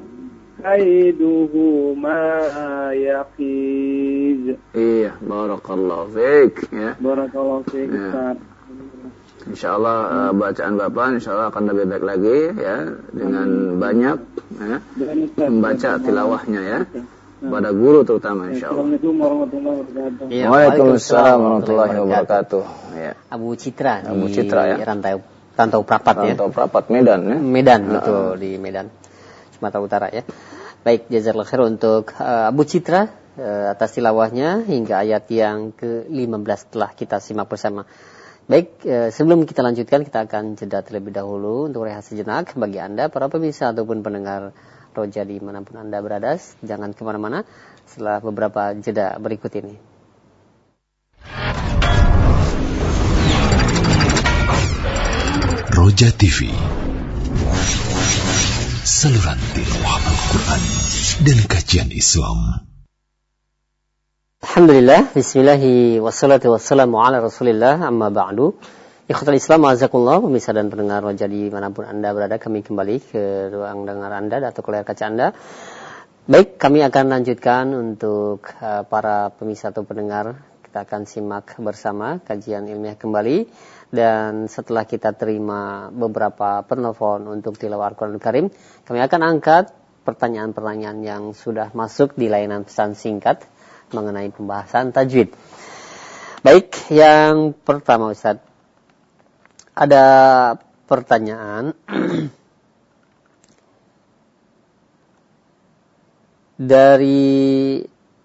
kaiduhu ma yaqiz. Iya, barakallahu fiik ya. Barakallahu fiik. Ya. Insyaallah uh, bacaan Bapak insyaallah akan lebih baik lagi ya dengan banyak ya, membaca tilawahnya ya. Pada guru terutama insyaallah. Assalamualaikum warahmatullahi wabarakatuh. Ya, Waalaikumsalam warahmatullahi wabarakatuh. Ya. Abu Citra Abu di Citra ya. Rantau Rantau Prapat ya. Rantau Prapat Medan ya. Medan Nah, betul di Medan Sumatera Utara ya. Baik, jazakallahu khair untuk uh, Abu Citra uh, atas tilawahnya hingga ayat yang ke lima belas telah kita simak bersama. Baik, uh, sebelum kita lanjutkan kita akan jeda terlebih dahulu untuk rehat sejenak bagi Anda para pemirsa ataupun pendengar Roja dimanapun Anda berada. Jangan kemana-mana setelah beberapa jeda berikut ini. Roja T V, saluran tilawah Al-Quran dan kajian Islam. Alhamdulillah, bismillahi wassalatu wassalamu ala rasulillah, amma ba'du. Ikhwatul Islam, azakullah, pemirsa dan pendengar Roja dimanapun Anda berada, kami kembali ke ruang dengar Anda atau ke layar kaca Anda. Baik, kami akan lanjutkan untuk uh, para pemirsa atau pendengar. Kita akan simak bersama kajian ilmiah kembali. Dan setelah kita terima beberapa penelpon untuk tilawah Al-Quran Karim, kami akan angkat pertanyaan-pertanyaan yang sudah masuk di layanan pesan singkat mengenai pembahasan tajwid. Baik, yang pertama Ustaz, ada pertanyaan dari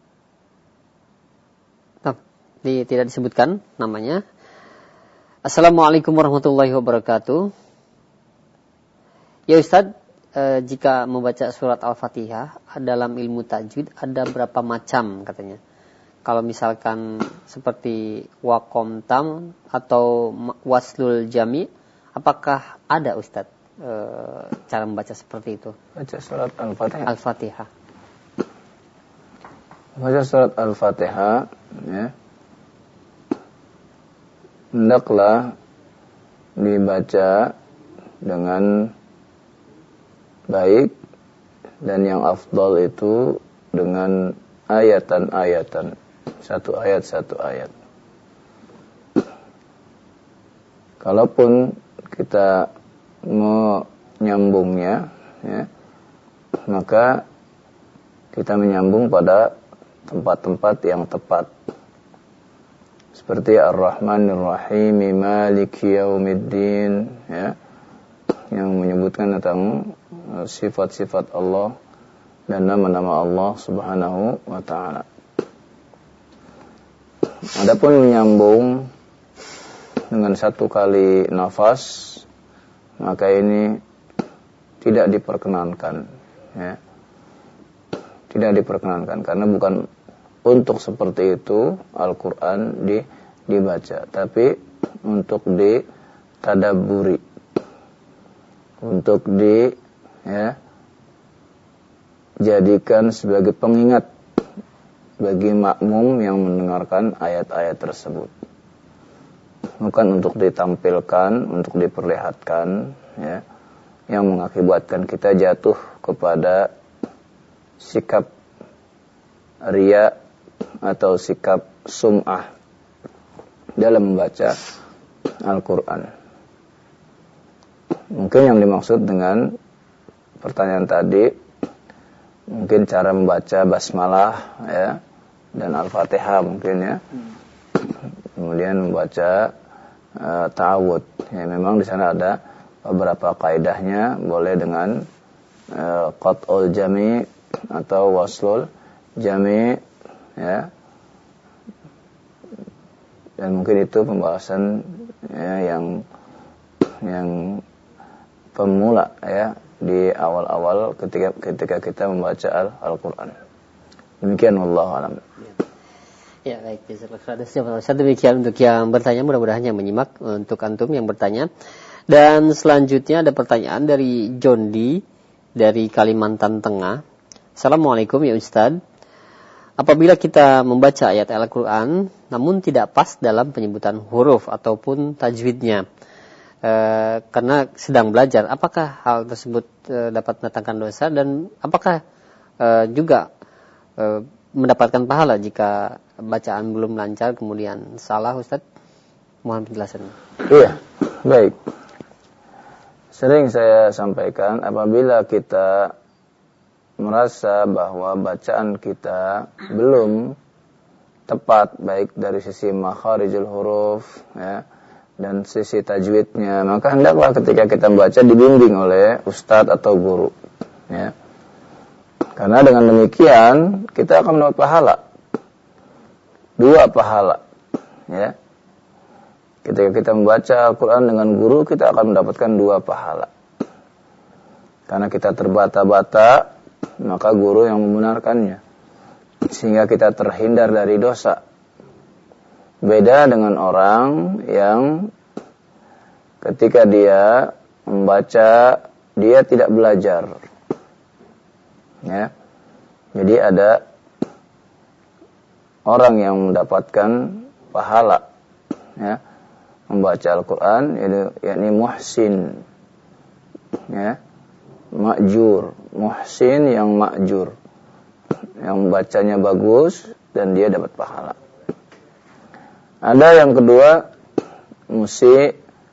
oh, di, tidak disebutkan namanya. Assalamualaikum warahmatullahi wabarakatuh. Ya Ustaz, eh, jika membaca surat Al-Fatihah dalam ilmu tajwid ada berapa macam katanya? Kalau misalkan seperti waqom tam atau waslul jami, apakah ada Ustaz eh, cara membaca seperti itu? Baca surat Al-Fatihah. Al-Fatihah. Baca surat Al-Fatihah ya. Hendaklah dibaca dengan baik dan yang afdal itu dengan ayatan-ayatan, satu ayat satu ayat. Kalaupun kita menyambungnya ya, maka kita menyambung pada tempat-tempat yang tepat. Seperti Ar-Rahmanir Rahim, Maliki Yaumiddin ya, yang menyebutkan tentang sifat-sifat Allah dan nama-nama Allah Subhanahu wa taala. Adapun menyambung dengan satu kali nafas, maka ini tidak diperkenankan ya. Tidak diperkenankan karena bukan untuk seperti itu Al-Quran di, dibaca, tapi untuk ditadabburi, untuk di ya, jadikan sebagai pengingat bagi makmum yang mendengarkan ayat-ayat tersebut, bukan untuk ditampilkan, untuk diperlihatkan ya, yang mengakibatkan kita jatuh kepada sikap riya atau sikap sum'ah dalam membaca Al-Quran. Mungkin yang dimaksud dengan pertanyaan tadi mungkin cara membaca basmalah ya, dan Al-Fatihah mungkin ya. Kemudian membaca uh, ta'awud. Ya, memang di sana ada beberapa kaidahnya, boleh dengan uh, qat'ul jami' atau waslul jami' ya. Dan mungkin itu pembahasan ya, yang yang pemula ya di awal-awal ketika ketika kita membaca Al- Al-Quran. Demikian wallahu a'lam. Ya baik, jazakallahu khairan. Demikian untuk yang bertanya, mudah-mudahan yang menyimak, untuk antum yang bertanya Dan selanjutnya ada pertanyaan dari John D dari Kalimantan Tengah. Assalamualaikum ya Ustadz. Apabila kita membaca ayat Al-Quran namun tidak pas dalam penyebutan huruf ataupun tajwidnya e, karena sedang belajar, apakah hal tersebut e, dapat mendatangkan dosa dan apakah e, juga e, mendapatkan pahala jika bacaan belum lancar kemudian salah, Ustadz? Mohon penjelasannya. Iya, baik. Sering saya sampaikan apabila kita merasa bahwa bacaan kita belum tepat baik dari sisi makharijul huruf ya, dan sisi tajwidnya, maka hendaklah ketika kita membaca dibimbing oleh ustadz atau guru ya. Karena dengan demikian kita akan mendapat pahala, dua pahala ya. Ketika kita membaca Al-Quran dengan guru, kita akan mendapatkan dua pahala. Karena kita terbata-bata, maka guru yang membenarkannya, sehingga kita terhindar dari dosa. Beda dengan orang yang ketika dia membaca, dia tidak belajar ya. Jadi ada orang yang mendapatkan pahala ya, membaca Al-Quran, yakni muhsin ya, ma'jur, muhsin yang ma'jur, yang bacanya bagus dan dia dapat pahala. Ada yang kedua, musi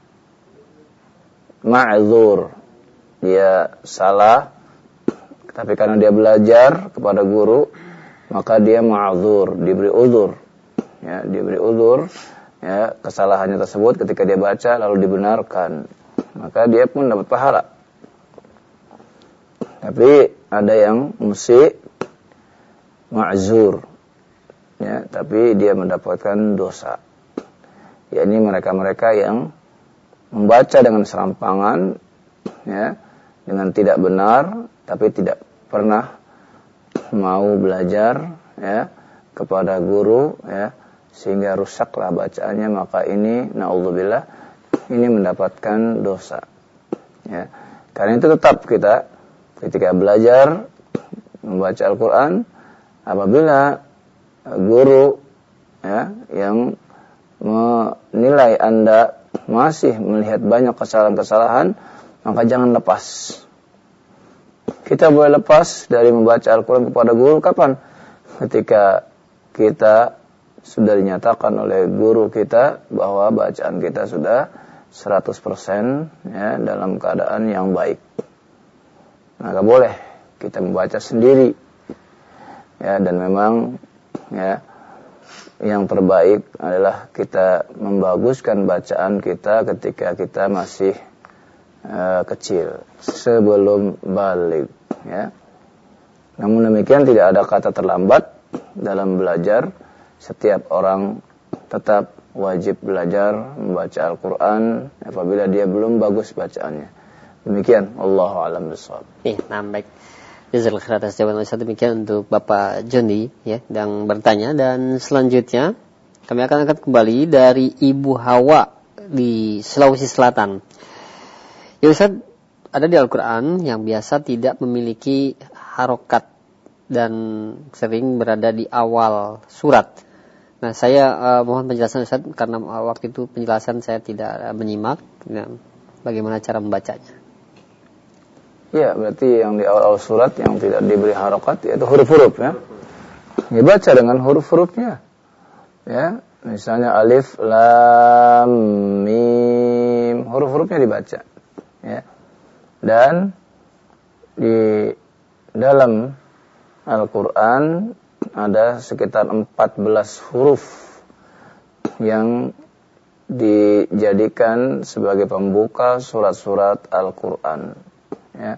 ma'zur, dia salah tapi karena dia belajar kepada guru maka dia ma'zur, diberi uzur ya, diberi uzur ya, kesalahannya tersebut ketika dia baca lalu dibenarkan, maka dia pun dapat pahala. Tapi ada yang musi ma'zur ya, tapi dia mendapatkan dosa, yakni mereka-mereka yang membaca dengan serampangan ya, dengan tidak benar, tapi tidak pernah mau belajar ya kepada guru ya, sehingga rusaklah bacaannya, maka ini naudzubillah, ini mendapatkan dosa ya. Karena itu tetap kita ketika belajar membaca Al-Quran, apabila guru ya yang menilai Anda masih melihat banyak kesalahan-kesalahan, maka jangan lepas. Kita boleh lepas dari membaca Al-Quran kepada guru kapan? Ketika kita sudah dinyatakan oleh guru kita bahwa bacaan kita sudah seratus persen ya, dalam keadaan yang baik. Maka boleh kita membaca sendiri ya, dan memang ya yang terbaik adalah kita membaguskan bacaan kita ketika kita masih uh, kecil, sebelum baligh ya. Namun demikian tidak ada kata terlambat dalam belajar. Setiap orang tetap wajib belajar membaca Al-Quran apabila dia belum bagus bacaannya. Demikian, Allahu a'lam bishawab. Eh, nah baik. Jazakallahu khairan atas jawaban Ustaz. Demikian untuk Bapak Joni ya yang bertanya, dan selanjutnya kami akan angkat kembali dari Ibu Hawa di Sulawesi Selatan. Ya Ustaz, ada di Al-Quran yang biasa tidak memiliki harokat dan sering berada di awal surat. Nah, saya uh, mohon penjelasan Ustaz, karena uh, waktu itu penjelasan saya tidak uh, menyimak. Nah, bagaimana cara membacanya? Ya, berarti yang di awal-awal surat yang tidak diberi harokat yaitu huruf-huruf ya. Dibaca dengan huruf-hurufnya. Ya, misalnya alif, lam, mim, huruf-hurufnya dibaca. Ya. Dan di dalam Al-Quran ada sekitar empat belas huruf yang dijadikan sebagai pembuka surat-surat Al-Quran. Ya.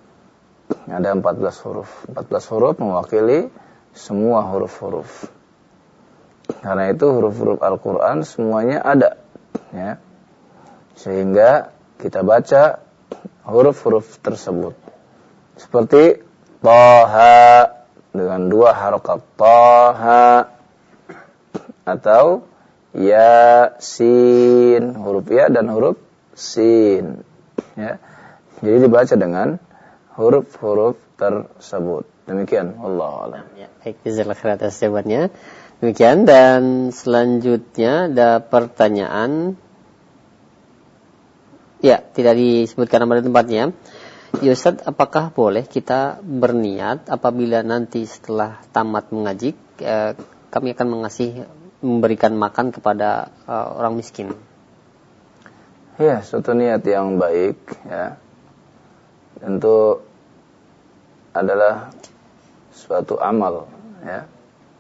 Ada empat belas huruf. empat belas huruf mewakili semua huruf-huruf. Karena itu huruf-huruf Al-Quran semuanya ada. Ya. Sehingga kita baca huruf-huruf tersebut. Seperti Taha dengan dua harokat Taha, atau Yasin, huruf ya dan huruf sin. Ya. Jadi dibaca dengan huruf-huruf tersebut. Demikian, wallahu a'lam. Ya, baik, jazakallahu khairan atas jawabannya. Demikian, dan selanjutnya ada pertanyaan. Ya, tidak disebutkan nama dan tempatnya. Ya Ustaz, apakah boleh kita berniat apabila nanti setelah tamat mengaji eh, kami akan mengasih memberikan makan kepada eh, orang miskin? Ya, suatu niat yang baik ya. Tentu adalah suatu amal ya.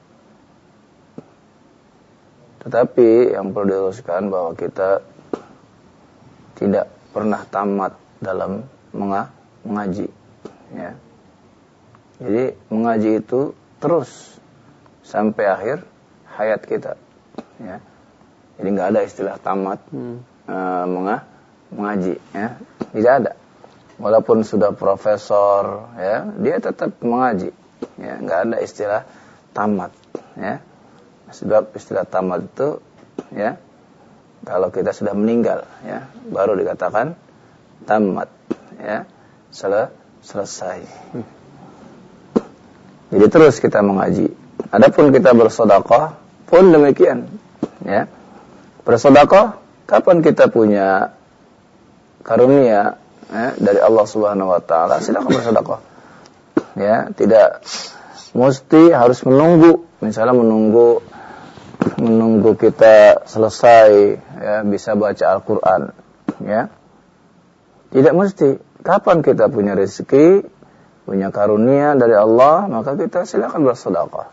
Tetapi yang perlu diluruskan bahwa kita tidak pernah tamat dalam menga- mengaji ya. Jadi mengaji itu terus sampai akhir hayat kita ya. Jadi nggak ada istilah tamat hmm. uh, menga- mengaji ya. Tidak ada. Walaupun sudah profesor ya, dia tetap mengaji ya. Nggak ada istilah tamat ya. Sebab istilah tamat itu ya, kalau kita sudah meninggal ya, baru dikatakan tamat ya, sel- selesai. Hmm. Jadi terus kita mengaji. Adapun kita bersedekah pun demikian ya. Bersedekah kapan kita punya karunia ya, dari Allah Subhanahu wa taala, silakan bersedekah. Ya, tidak mesti harus menunggu, misalnya menunggu menunggu kita selesai ya, bisa baca Al-Qur'an ya. Tidak mesti. Kapan kita punya rezeki, punya karunia dari Allah, maka kita silakan bersedekah.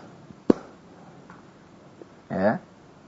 Ya.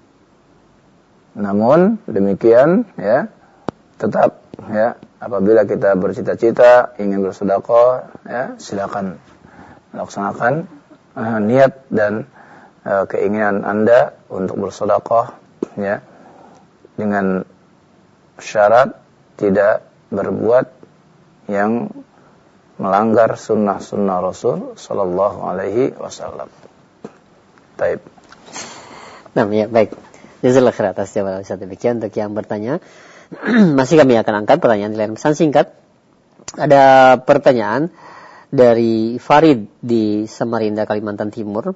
Namun demikian ya, tetap ya, apabila kita bercita-cita ingin bersedekah ya, silakan laksanakan uh, niat dan uh, keinginan Anda untuk bersedekah ya, dengan syarat tidak berbuat yang melanggar sunnah-sunnah Rasul Sallallahu Alaihi Wasallam. Taib. Nah, ya baik. Jazakallahu khairan atas jawaban Ustaz. Demikian untuk yang bertanya. Masih kami akan angkat pertanyaan di lain pesan singkat. Ada pertanyaan dari Farid di Samarinda, Kalimantan Timur.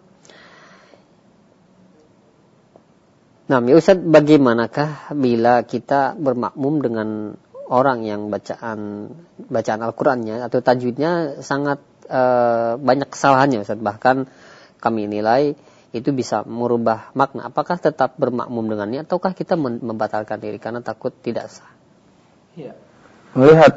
Nah, ya Ustaz, bagaimanakah bila kita bermakmum dengan orang yang bacaan bacaan Al-Qur'annya atau tajwidnya sangat uh, banyak kesalahannya Ustaz, bahkan kami nilai itu bisa merubah makna. Apakah tetap bermakmum dengannya ataukah kita membatalkan diri karena takut tidak sah? Ya. Melihat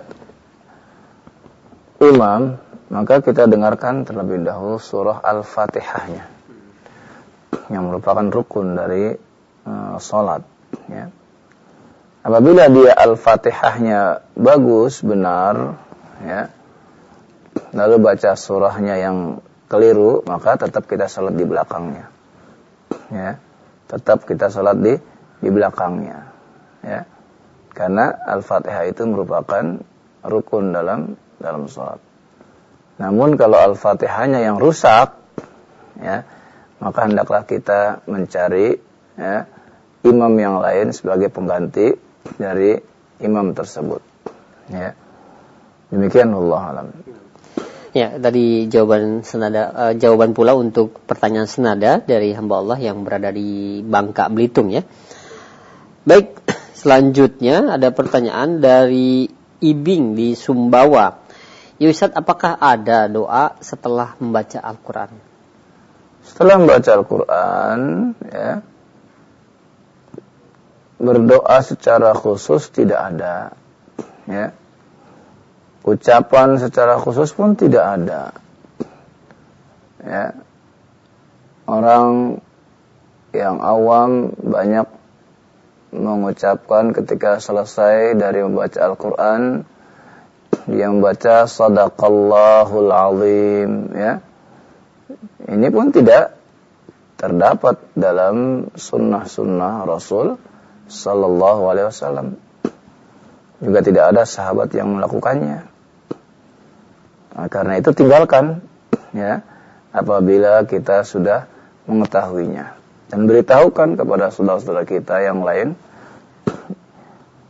imam, maka kita dengarkan terlebih dahulu surah Al-Fatihahnya yang merupakan rukun dari uh, salat ya. Apabila dia Al-Fatihahnya bagus, benar, ya, lalu baca surahnya yang keliru, maka tetap kita salat di belakangnya. Ya, tetap kita salat di di belakangnya. Ya, karena Al-Fatihah itu merupakan rukun dalam dalam salat. Namun kalau Al-Fatihahnya yang rusak, ya, maka hendaklah kita mencari ya, imam yang lain sebagai pengganti dari imam tersebut. Ya. Demikian Allah alam. Ya, tadi jawaban senada uh, jawaban pula untuk pertanyaan senada dari hamba Allah yang berada di Bangka Belitung ya. Baik, selanjutnya ada pertanyaan dari Ibing di Sumbawa. Ya Ustaz, apakah ada doa setelah membaca Al-Qur'an? Setelah membaca Al-Qur'an ya, berdoa secara khusus tidak ada ya. Ucapan secara khusus pun tidak ada ya. Orang yang awam banyak mengucapkan ketika selesai dari membaca Al-Qur'an, dia membaca Sadaqallahul Azim ya. Ini pun tidak terdapat dalam sunnah-sunnah Rasul Sallallahu Alaihi Wasallam. Juga tidak ada sahabat yang melakukannya. Nah, karena itu tinggalkan ya, apabila kita sudah mengetahuinya, dan beritahukan kepada saudara-saudara kita yang lain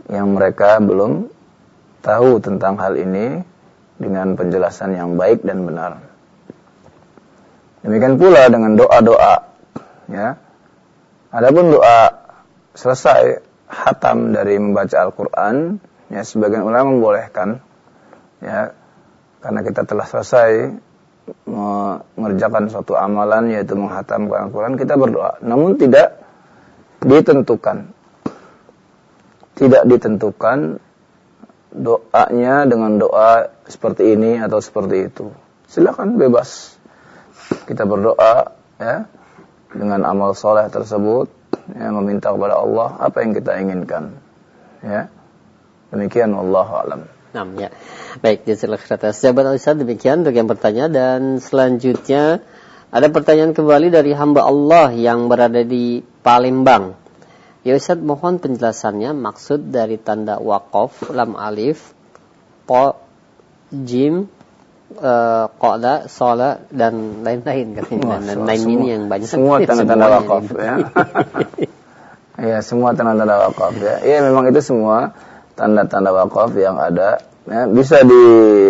yang mereka belum tahu tentang hal ini dengan penjelasan yang baik dan benar. Demikian pula dengan doa-doa, ya. Adapun doa selesai khatam dari membaca Al-Quran, ya, sebagian ulama membolehkan, ya, karena kita telah selesai mengerjakan suatu amalan yaitu menghatamkan Al-Quran, kita berdoa. Namun tidak ditentukan, tidak ditentukan doanya dengan doa seperti ini atau seperti itu. Silakan bebas kita berdoa, ya, dengan amal soleh tersebut, ya, meminta kepada Allah apa yang kita inginkan, ya. Demikian, wallahu a'lam. Nah, ya. Baik, jazakallahu khairan. Sahabat Ustaz, demikian untuk yang bertanya, dan selanjutnya ada pertanyaan kembali dari hamba Allah yang berada di Palembang. Ya Ustaz, mohon penjelasannya maksud dari tanda waqaf, lam alif, po, jim, uh, qada, sola, dan lain-lain katanya. Dan lain ini yang banyak. Semua tanda-tanda waqaf, ya. Ya, semua tanda-tanda waqaf, ya. Iya, memang itu semua tanda-tanda waqaf yang ada, ya, bisa di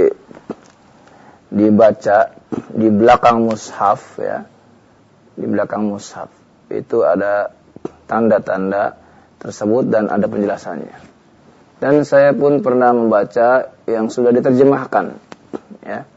dibaca di belakang mushaf, ya. Di belakang mushaf itu ada tanda-tanda tersebut dan ada penjelasannya. Dan saya pun pernah membaca yang sudah diterjemahkan, ya,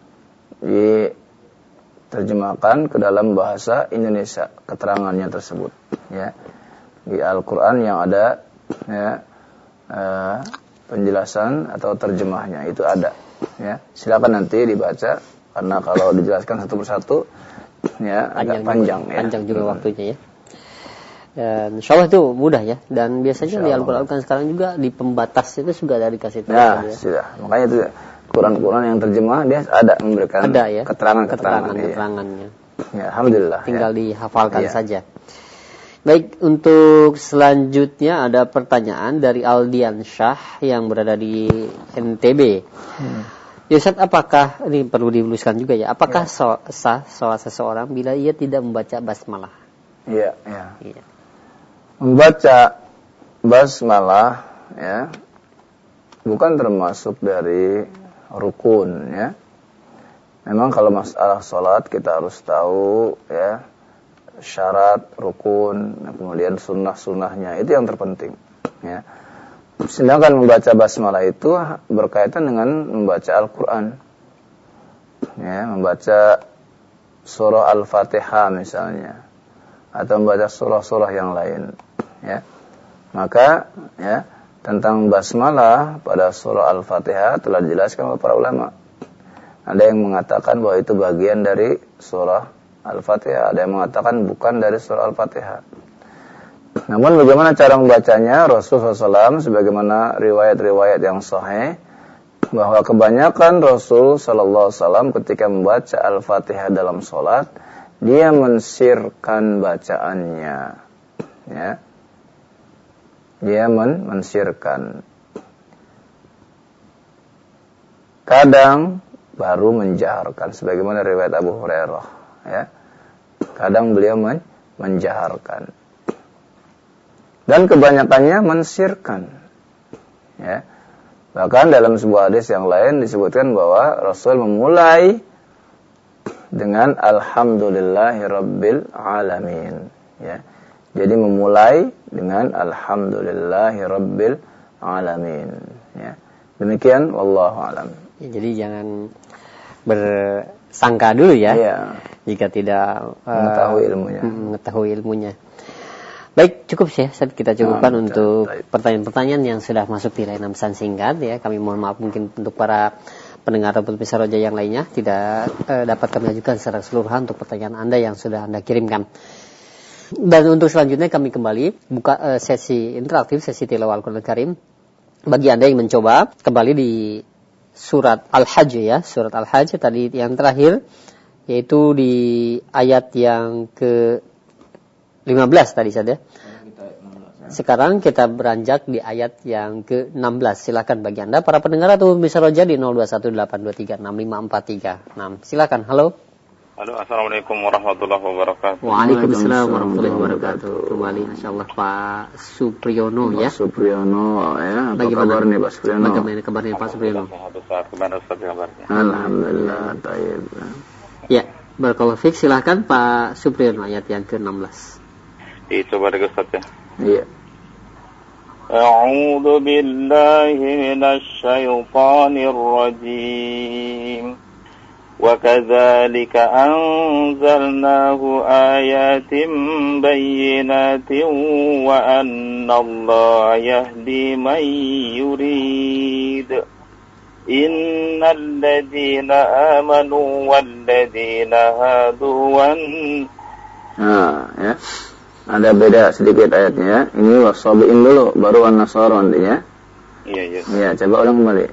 diterjemahkan ke dalam bahasa Indonesia keterangannya tersebut, ya, di Al-Quran yang ada, ya, uh, penjelasan atau terjemahnya itu ada, ya. Silakan nanti dibaca karena kalau dijelaskan satu persatu, ya, agak panjang, panjang, ya. Panjang juga hmm. waktunya, ya. Dan insyaallah itu mudah, ya. Dan biasanya di Al-Quran sekarang juga di pembatas itu juga ada dikasih tahu. Nah, ya, sudah. Makanya itu Quran-Quran yang terjemah dia ada memberikan ada, ya, keterangan-keterangan, keterangannya. Ya, alhamdulillah. Tinggal ya. dihafalkan ya. saja. Baik, untuk selanjutnya ada pertanyaan dari Aldian Syah yang berada di N T B. Hmm. Ustaz, apakah ini perlu diluluskan juga, ya? Apakah ya. sah sholat seseorang bila ia tidak membaca basmalah? Iya, ya. ya. Membaca basmalah, ya, bukan termasuk dari rukun, ya. Memang kalau masalah sholat kita harus tahu, ya, syarat, rukun, kemudian sunnah-sunnahnya, itu yang terpenting, ya. Sedangkan membaca basmalah itu berkaitan dengan membaca Al-Quran, ya, membaca surah Al-Fatihah misalnya, atau membaca surah-surah yang lain, ya. Maka, ya, tentang basmalah pada surah Al-Fatihah telah dijelaskan oleh para ulama. Ada yang mengatakan bahwa itu bagian dari surah Al-Fatihah, ada yang mengatakan bukan dari surah Al-Fatihah. Namun bagaimana cara membacanya, Rasulullah shallallahu alaihi wasallam sebagaimana riwayat-riwayat yang sahih, bahwa kebanyakan Rasul shallallahu alaihi wasallam ketika membaca Al-Fatihah dalam sholat, dia mensirkan bacaannya, ya. Dia men mensirkan. Kadang baru menjaharkan, sebagaimana riwayat Abu Hurairah, ya. Kadang beliau men menjaharkan. Dan kebanyakannya mensirkan, ya. Bahkan dalam sebuah hadis yang lain disebutkan bahwa Rasul memulai dengan alhamdulillahirabbil alamin, ya. Jadi memulai dengan alhamdulillahirabbil alamin, ya. Demikian, wallahu alam. Ya, jadi jangan bersangka dulu, ya, ya. Jika tidak uh, mengetahui ilmunya. Mengetahui ilmunya. Baik, cukup sih, kita cukupkan nah, untuk pertanyaan-pertanyaan yang sudah masuk di layanan pesan singkat, ya. Kami mohon maaf mungkin untuk para pendengar atau pemirsa Roja yang lainnya tidak uh, dapat kami ajukan secara keseluruhan untuk pertanyaan Anda yang sudah Anda kirimkan. Dan untuk selanjutnya kami kembali buka uh, sesi interaktif, sesi tilawah Al-Quran Al-Karim. Bagi Anda yang mencoba kembali di surat Al-Hajj, ya, surat Al-Hajj tadi yang terakhir, yaitu di ayat yang ke lima belas tadi saja. Sekarang kita beranjak di ayat yang ke enam belas. Silakan bagi Anda para pendengar atau pemirsa Roja di nol dua satu delapan dua tiga enam lima empat tiga enam. Silakan. Halo. Halo, assalamualaikum warahmatullahi wabarakatuh. Waalaikumsalam warahmatullahi wabarakatuh. Kembali insyaallah Pak Supriyono ya. Pak Supriyono ya. Apa Bagaimana kabar nih Pak Supriyono? Bagaimana kabarnya Pak Supriyono? Gimana Ustaz kabarnya? Alhamdulillah, tayyib. Ya, barakallahu fiik. Silakan Pak Supriyono ayat yang ke enam belas. Dicoba deh Ustaz ya. Iya. A'udzu billahi minasy syaithanir rajim. وَكَذَلِكَ أَنزَلْنَاهُ آيَاتٍ بَيِّنَاتٍ وَأَنَّ اللَّهَ يَهْدِي مَن يُرِيدُ إِنَّ الَّذِينَ آمَنُوا وَالَّذِينَ هَادُوا وَالنَّ Nah, ya. Ada beda sedikit ayatnya ya. Ini wasabiin dulu, baru wan-nasara nantinya. Iya, iya. Iya, coba ulang kembali.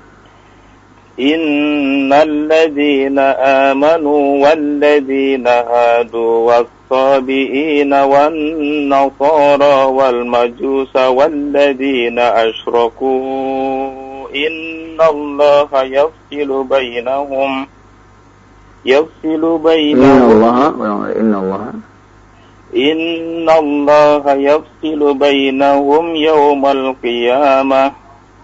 Innal ladzina amanu wal ladzina hadu was-sabiina wan nasara wal majusa wal ladzina asyraku innallaha yafsilu bainahum yafsilu bainahum innallaha innallaha innallaha yafsilu bainahum yawmal qiyamah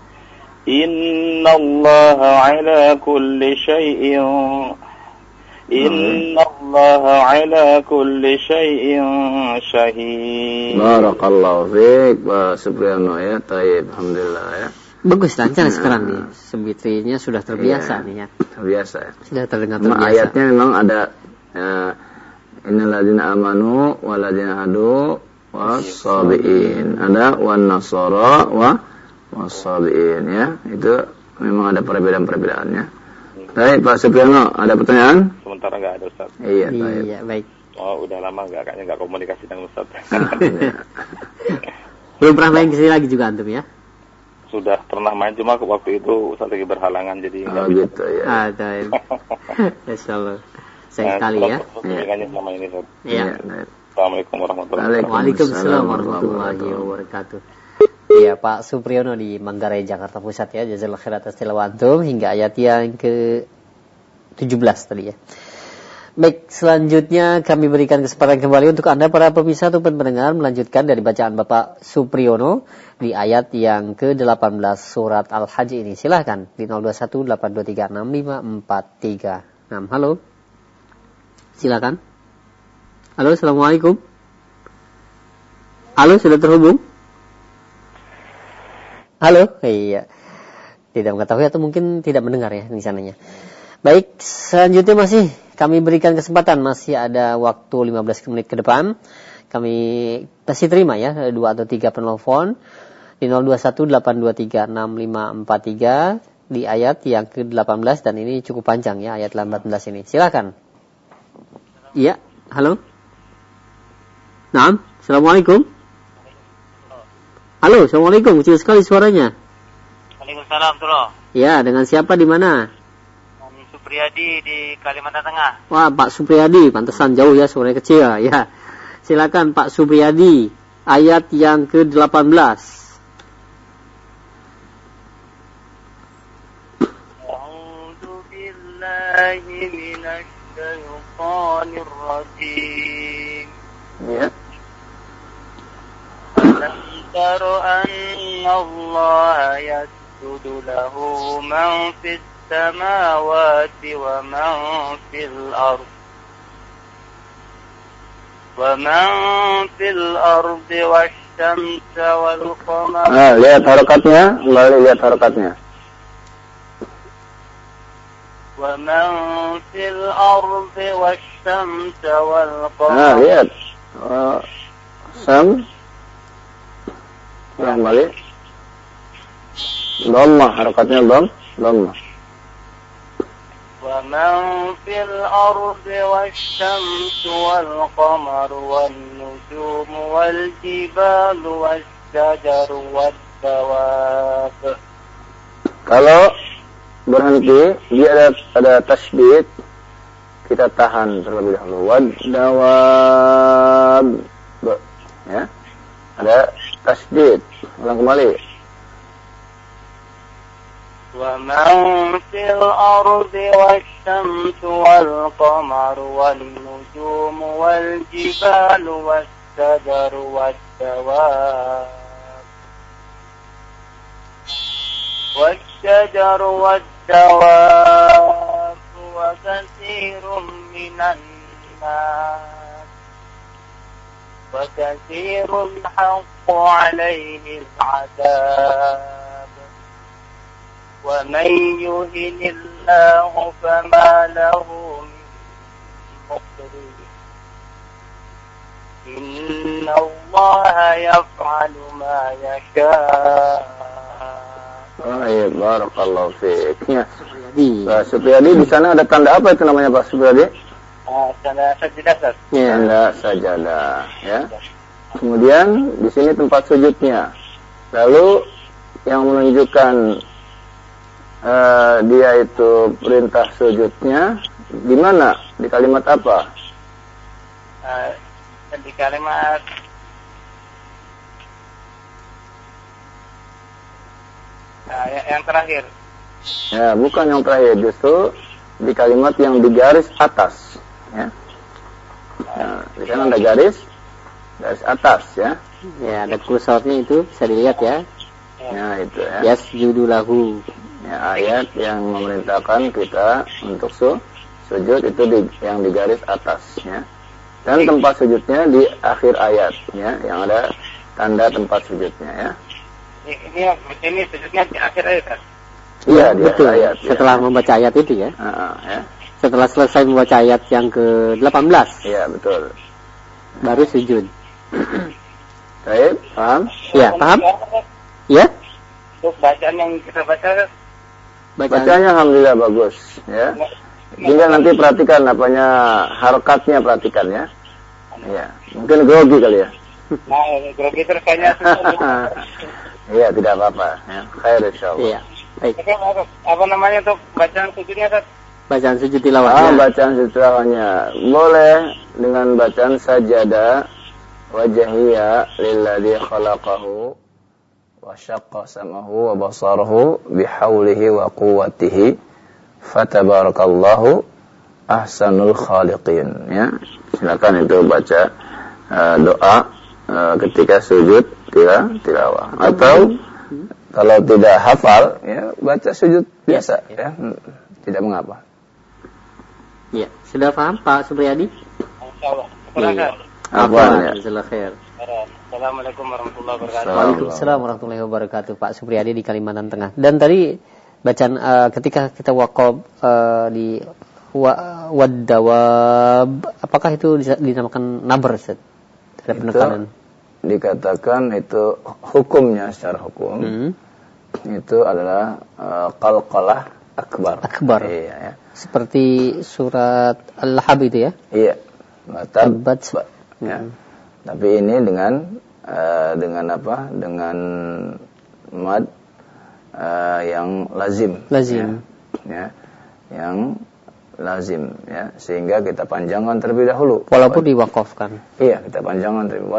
innallaha ala kulli syai'in innallaha ala kulli syai'in syahid. Barakallahu fiik Pak Supriyono ya. Tayyib, alhamdulillah ya. Bagus lancar sekarang nih. Sebitrinya sudah terbiasa Iya, nih ya. Terbiasa ya. Sudah terdengar Cuma terbiasa. ayatnya memang ada ya, innal ladzina amanu wal ladzina hadu was-sabiin. Ada wan nasara wa was-sabiin ya. Itu memang ada perbedaan-perbedaannya. Baik Pak Supriyono, ada pertanyaan? Sementara enggak ada Ustaz. Iya, baik. Iya, baik. Oh, udah lama enggak kayaknya enggak komunikasi dengan Ustaz. Belum pernah main kesini lagi juga antum ya? Sudah pernah main cuma waktu itu Ustaz lagi berhalangan jadi enggak Oh bisa. gitu ya. Ada. Insyaallah. Saya sekali ya. Iya. Nama ini Ustaz. Iya. Assalamualaikum warahmatullahi wabarakatuh. Waalaikumsalam warahmatullahi wabarakatuh. Iya, Pak Supriyono di Manggarai, Jakarta Pusat ya. Jazakallahu khairan atas tilawah antum hingga ayat yang ke tujuh belas tadi ya. Baik, selanjutnya kami berikan kesempatan kembali untuk Anda para pemirsa atau pendengar melanjutkan dari bacaan Bapak Supriyono di ayat yang ke delapan belas surat Al-Hajj ini. Silahkan di nol dua satu delapan dua tiga enam lima empat tiga enam. Halo. Silakan. Halo, Assalamualaikum. Halo, sudah terhubung? Halo, iya. Tidak mengetahui atau mungkin tidak mendengar ya di sananya. Baik, selanjutnya masih kami berikan kesempatan, masih ada waktu lima belas menit ke depan. Kami masih terima ya dua atau tiga penelpon di nol dua satu delapan dua tiga enam lima empat tiga di ayat yang ke delapan belas dan ini cukup panjang ya ayat delapan belas ini. Silakan. Iya, halo. Naam, Assalamualaikum. Halo, Assalamualaikum. Kecil sekali suaranya. Waalaikumsalam, Turo. Ya, dengan siapa di mana? Supriyadi di Kalimantan Tengah. Wah, Pak Supriyadi, pantesan jauh ya, suaranya kecil ya. Silakan Pak Supriyadi, ayat yang ke delapan belas. A'udzu billahi minasy syaithanir rajim. Ya. Alam tara anna Allah yasjudu lahu man fis samawati wa man fil ard wa man fil ardi wasyamsa wal qamar. Ah, lihat harakatnya, kembali lihat harakatnya. Wa man fil ardi wasyamsa wal qamar. Ah, lihat. Uh, sam ya, kembali. Dhammah, harakatnya dham, dhammah. Wa man fil ardi wasyamsu wal qamaru wan nujumu wal jibalu wasyajaru wad dawab. Kalau berhenti, dia ada ada tasydid, kita tahan terlebih dahulu. Wad dawab. Ya. Ada tasydid. Ulang kembali. ومن في الأرض والشمس والقمر والنجوم والجبال والشجر والدواب والشجر والدواب وكثير من الناس وكثير حق عليه العذاب ومن يهن الله فما له من مكرم إن الله يفعل ما يشاء. Baik, barakallahu fiik. Ya. Pak Supriyadi, di sana ada tanda apa itu namanya Pak Supriyadi? Uh, tanda sajadah. Ya. Tanda sajadah, ya. Kemudian di sini tempat sujudnya. Lalu yang menunjukkan uh, dia itu perintah sujudnya di mana? Di kalimat apa? Uh, di kalimat uh, yang terakhir. Ya, bukan yang terakhir, justru di kalimat yang di garis atas, ya. Nah, di sana ada garis, garis atas, ya. Ya, ada kursornya itu bisa dilihat ya. Ya, itu ya. Yasjudu lahu. Ya, ayat yang memerintahkan kita untuk su sujud itu di, yang di garis atas, ya. Dan tempat sujudnya di akhir ayat, ya, yang ada tanda tempat sujudnya, ya. Ini ini sujudnya di akhir ayat, kan? Iya, di betul. Ayat, setelah ya. membaca ayat itu ya. Uh, ya. Setelah selesai membaca ayat yang ke delapan belas. Iya, betul. Baru sujud. Baik, paham? Ya, paham? Ya? Untuk bacaan yang kita baca, Bacaan. Bacanya alhamdulillah bagus, ya. Tinggal nanti perhatikan apanya harakatnya, perhatikan ya. Ya, mungkin grogi kali ya. Nah, grogi terus kayaknya. Iya, tidak apa-apa. Ya, khair insyaallah. Iya. Baik. Apa, apa namanya untuk bacaan sujudnya, Ustaz? Bacaan sujud tilawah. Ah, bacaan sujud tilawahnya boleh dengan bacaan sajadah wajhiya lilladzi khalaqahu wa syaqqa sam'ahu wa basarahu bihaulihi wa quwwatihi fatabarakallahu ahsanul khaliqin, ya. Silakan itu baca uh, doa uh, ketika sujud tilawah. Atau kalau tidak hafal, ya baca sujud biasa, ya, ya. Tidak mengapa. Iya, sudah paham Pak Supriyadi? Insyaallah. Iya. Apa ya? Assalamualaikum warahmatullahi wabarakatuh. Waalaikumsalam warahmatullahi wabarakatuh, Pak Supriyadi di Kalimantan Tengah. Dan tadi bacaan uh, ketika kita waqaf uh, di wa, waddawab, apakah itu dinamakan nabar, Ustaz? Ada penekanan. Dikatakan itu hukumnya secara hukum, hmm. itu adalah uh, qalqalah akbar. Akbar. Iya, ya. Seperti surat Al-Lahab itu ya? Iya. Matab. Ya. Hmm. Tapi ini dengan uh, dengan apa? Dengan mad uh, yang lazim. Lazim. Ya. Ya. Yang lazim, ya, sehingga kita panjangkan terlebih dahulu. Walaupun diwakafkan. Iya, kita panjangkan terlebih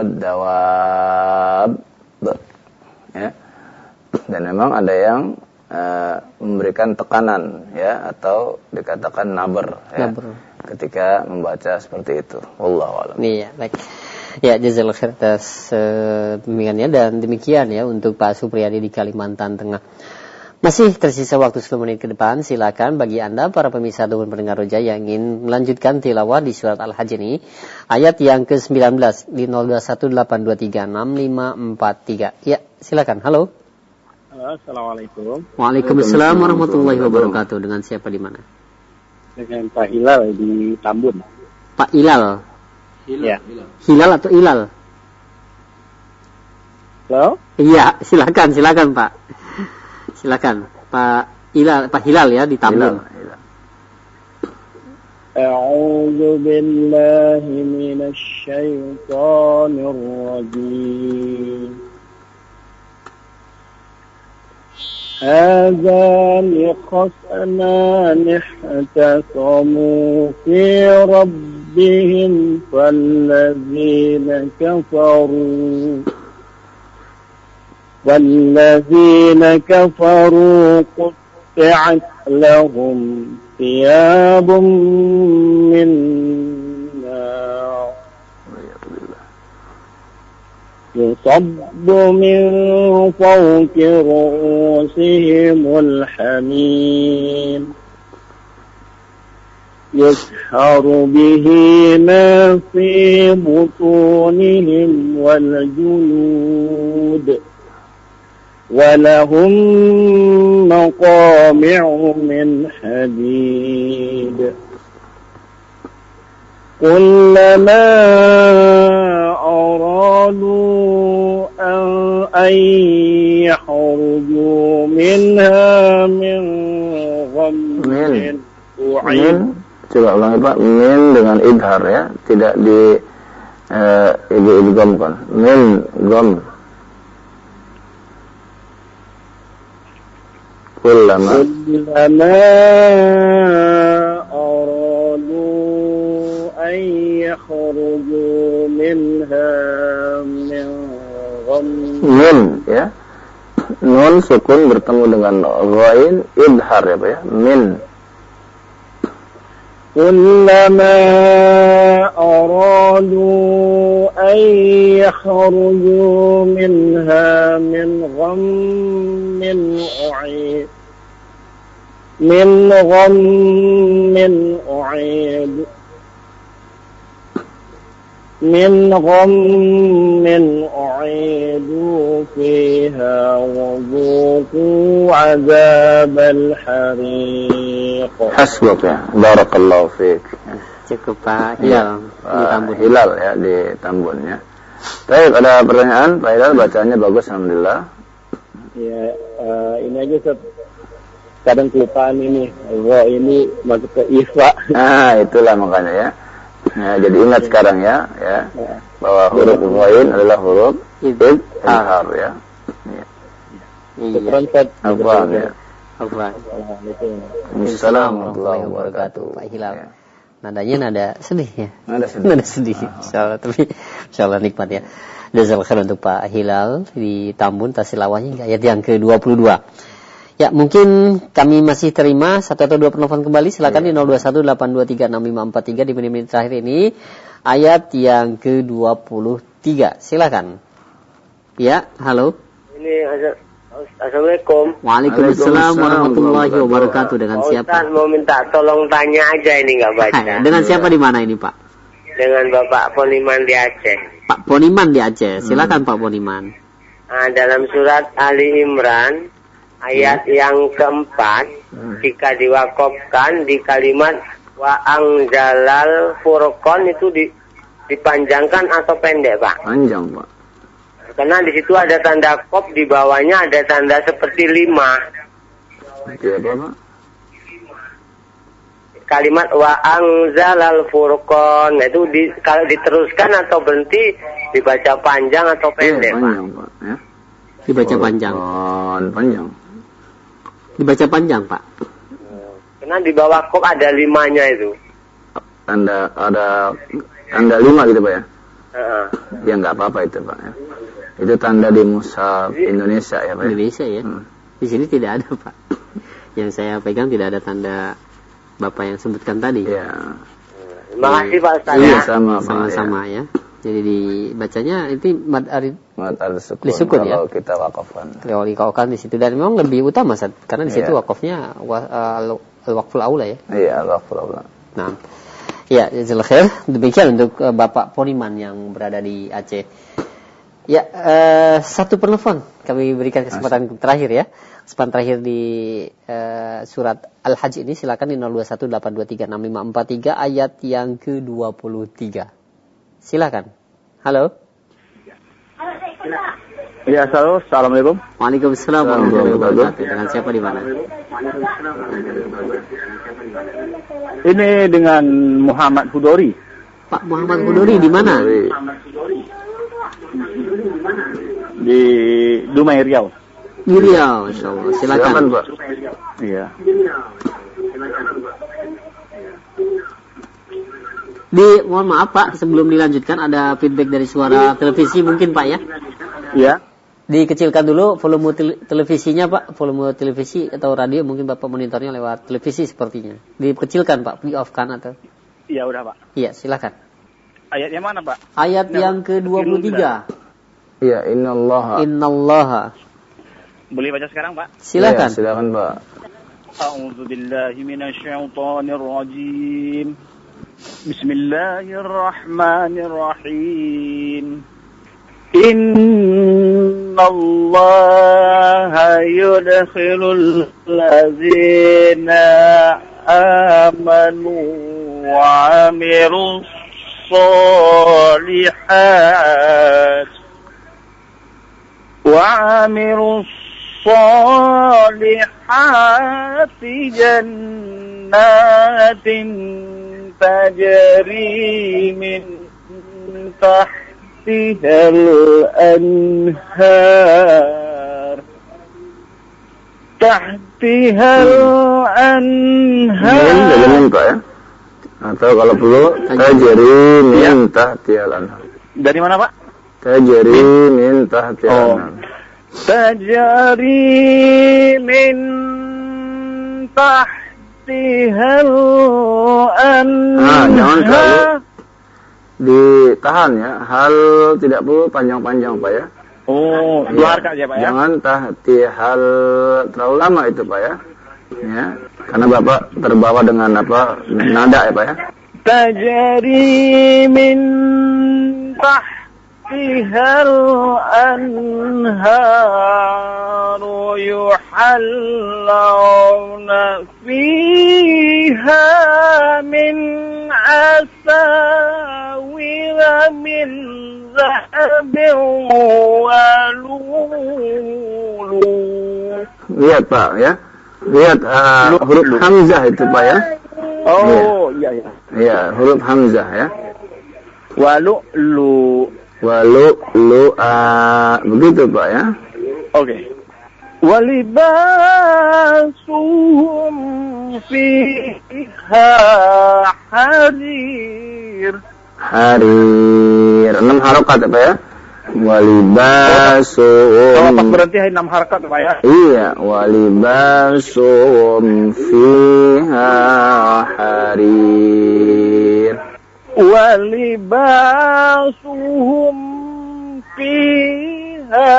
dawab, ya. Dan memang ada yang uh, memberikan tekanan, ya, atau dikatakan nabar, ya, nabar. Ketika membaca seperti itu. Wallahu a'lam. Iya, baik. Ya, jazakallahu khair atas uh, bimbingannya dan demikian ya untuk Pak Supriyadi di Kalimantan Tengah. Masih tersisa waktu sepuluh menit ke depan, silakan bagi Anda para pemirsa ataupun pendengar Roja yang ingin melanjutkan tilawah di surat Al-Hajj ini, ayat yang ke sembilan belas di nol dua satu delapan dua tiga enam lima empat tiga. Ya, silakan. Halo. Halo, assalamualaikum. Waalaikumsalam warahmatullahi wabarakatuh. Dengan siapa di mana? Dengan Pak Hilal di Tambun. Pak Hilal. Hilal. Ya. Hilal atau Ilal? Halo? Iya, silakan, silakan Pak. Silakan Pak Hilal, Pak Hilal ya di Tambun. A'udzu billahi minasy syaithanir rajim. هذان خصمان اختصموا في ربهم فالذين كفروا والذين كفروا قطعت لهم ثياب من نار يصب من فوق رؤوسهم الحميم يسحر به ما في بطونهم والجلود ولهم مقامع من حديد كلما أرادوا أن يخرجوا منها من غم min coba ulangi Pak, min dengan idhar ya, tidak di uh, idghamkan. Min gham. Kullama kullama aradu an yakhruju minha min gham. Min ya. Nun sukun bertemu dengan ghain idhar ya Pak ya. Min. كلما أرادوا أن يخرجوا منها من غم أعيد من غم أعيد من غم أعيدوا فيها وذوقوا عذاب الحريق. Hasbuk ya, barakallahu fiik. Cukup Pak Hilal ya, di Tambun. Hilal ya di Tambun ya. Baik, ada pertanyaan Pak Hilal, bacaannya bagus alhamdulillah. Ya, uh, ini aja Ustaz. Kadang kelupaan ini, Ra ini masuk ke Ifa. Ah, itulah makanya ya. Ya, jadi ingat sekarang ya, ya, bahwa huruf ghain adalah huruf idhar ya. Ya. Iya. Afwan ya. Afwan. Assalamualaikum warahmatullahi wabarakatuh. Pak Hilal. Ya. Nadanya nada sedih ya. Nada sedih. Nada sedih. Insyaallah, tapi insyaallah nikmat ya. Jazakallahu khair untuk Pak Hilal di Tambun Tasilawahnya ayat yang ke dua puluh dua. Ya, mungkin kami masih terima satu atau dua penelpon kembali. Silakan ya. Di nol dua satu delapan dua tiga enam lima empat tiga di menit-menit terakhir ini. Ayat yang ke dua puluh tiga. Silakan. Ya, halo. Ini Assalamualaikum. Waalaikumsalam warahmatullahi wabarakatuh. Dengan siapa? Ustaz mau minta tolong tanya aja, ini nggak baca. Dengan siapa di mana ini Pak? Dengan Bapak Poniman di Aceh. Pak Poniman di Aceh. Silakan hmm. Pak Poniman. Nah, dalam surat Ali Imran ayat hmm. yang keempat, hmm. jika diwakafkan di kalimat wa angzalal furqan itu di, dipanjangkan atau pendek Pak? Panjang Pak. Karena di situ ada tanda kop, di bawahnya ada tanda seperti lima. Itu apa Pak? Kalimat wa anzalal furqan itu di, kalau diteruskan atau berhenti dibaca panjang atau pendek ya, panjang, Pak? Ya. Dibaca panjang. Panjang. Dibaca panjang Pak. Karena di bawah kop ada limanya itu. Tanda ada tanda lima gitu Pak ya? Uh-huh. Ya nggak apa-apa itu Pak ya. Itu tanda di mushaf Indonesia ya Pak ya? Indonesia ya. Hmm. Di sini tidak ada Pak. Yang saya pegang tidak ada tanda Bapak yang sebutkan tadi. Ya. Terima kasih Pak Ustaz. Iya, sama sama-sama ya. ya. Jadi dibacanya itu mad arid mad arid sukun, sukun kalau ya. kita wakafkan. Kalau dikawafkan di situ, dan memang lebih utama Ustaz, karena di situ yeah. wakafnya uh, al-waqful aula ya. Iya, al-waqful aula. Nah. Ya, jazakallahu khair. Demikian untuk uh, Bapak Poniman yang berada di Aceh. Ya, uh, satu penelpon kami berikan kesempatan Mas. terakhir ya. Kesempatan terakhir di uh, surat Al-Hajj ini, silakan di nol dua satu delapan dua tiga enam lima empat tiga ayat yang ke dua puluh tiga. Silakan. Halo. Ya, halo. Assalamualaikum. Waalaikumsalam warahmatullahi wabarakatuh. Dengan siapa di mana? Ini dengan Muhammad Hudori. Pak Muhammad Hudori di mana? Di Dumai Riau. Di Riau, insyaallah. Silakan. Silakan Pak. Iya. Di, mohon maaf Pak, sebelum dilanjutkan ada feedback dari suara televisi mungkin Pak ya? Iya. Dikecilkan dulu volume tel- televisinya Pak, volume televisi atau radio, mungkin Bapak monitornya lewat televisi sepertinya. Dikecilkan Pak, di off kan atau? Iya udah Pak. Iya silakan. Ayatnya mana Pak? Ayat Nah, yang ke dua puluh tiga. Iya, innallaha. Innallaha. Boleh baca sekarang Pak? Silakan. Ya, silakan Pak. A'udzu billahi minasyaitonir rajim. Bismillahirrahmanirrahim. Innallaha yudkhilul ladzina amanu wa 'amilus shalihat wa 'amilus salihati jannatin tajri min tahtihal anhar tahtihal anhar. Jangan Pak ya. Atau kalau perlu tajri min tahtihal anhar. Dari mana Pak? Tajri min tahtihal anhar. Tajri min tahtihal anhar. Nah, jangan terlalu ditahan ya. Hal tidak perlu panjang-panjang Pak ya. Oh, ya. Dua harkat ya Pak ya. Jangan tahtihal terlalu lama itu Pak ya. Ya, karena Bapak terbawa dengan apa? Nada ya Pak ya. Tajri min tahtihal anhar yuhallawna fiha min asawira min zahabin wa lulu. Lihat Pak ya. Lihat uh, huruf hamzah itu Pak ya. Oh, iya iya. Iya, huruf hamzah ya. Walu lu. Walu lu a begitu Pak ya. Oke. Okay. Walibasuhum fiha harir. Harir. Enam harokat Pak ya. Walibasuhum. Kalau pas berhenti enam harakat Pak ya. Iya, walibasuhum fiha harir. Walibasuhum fiha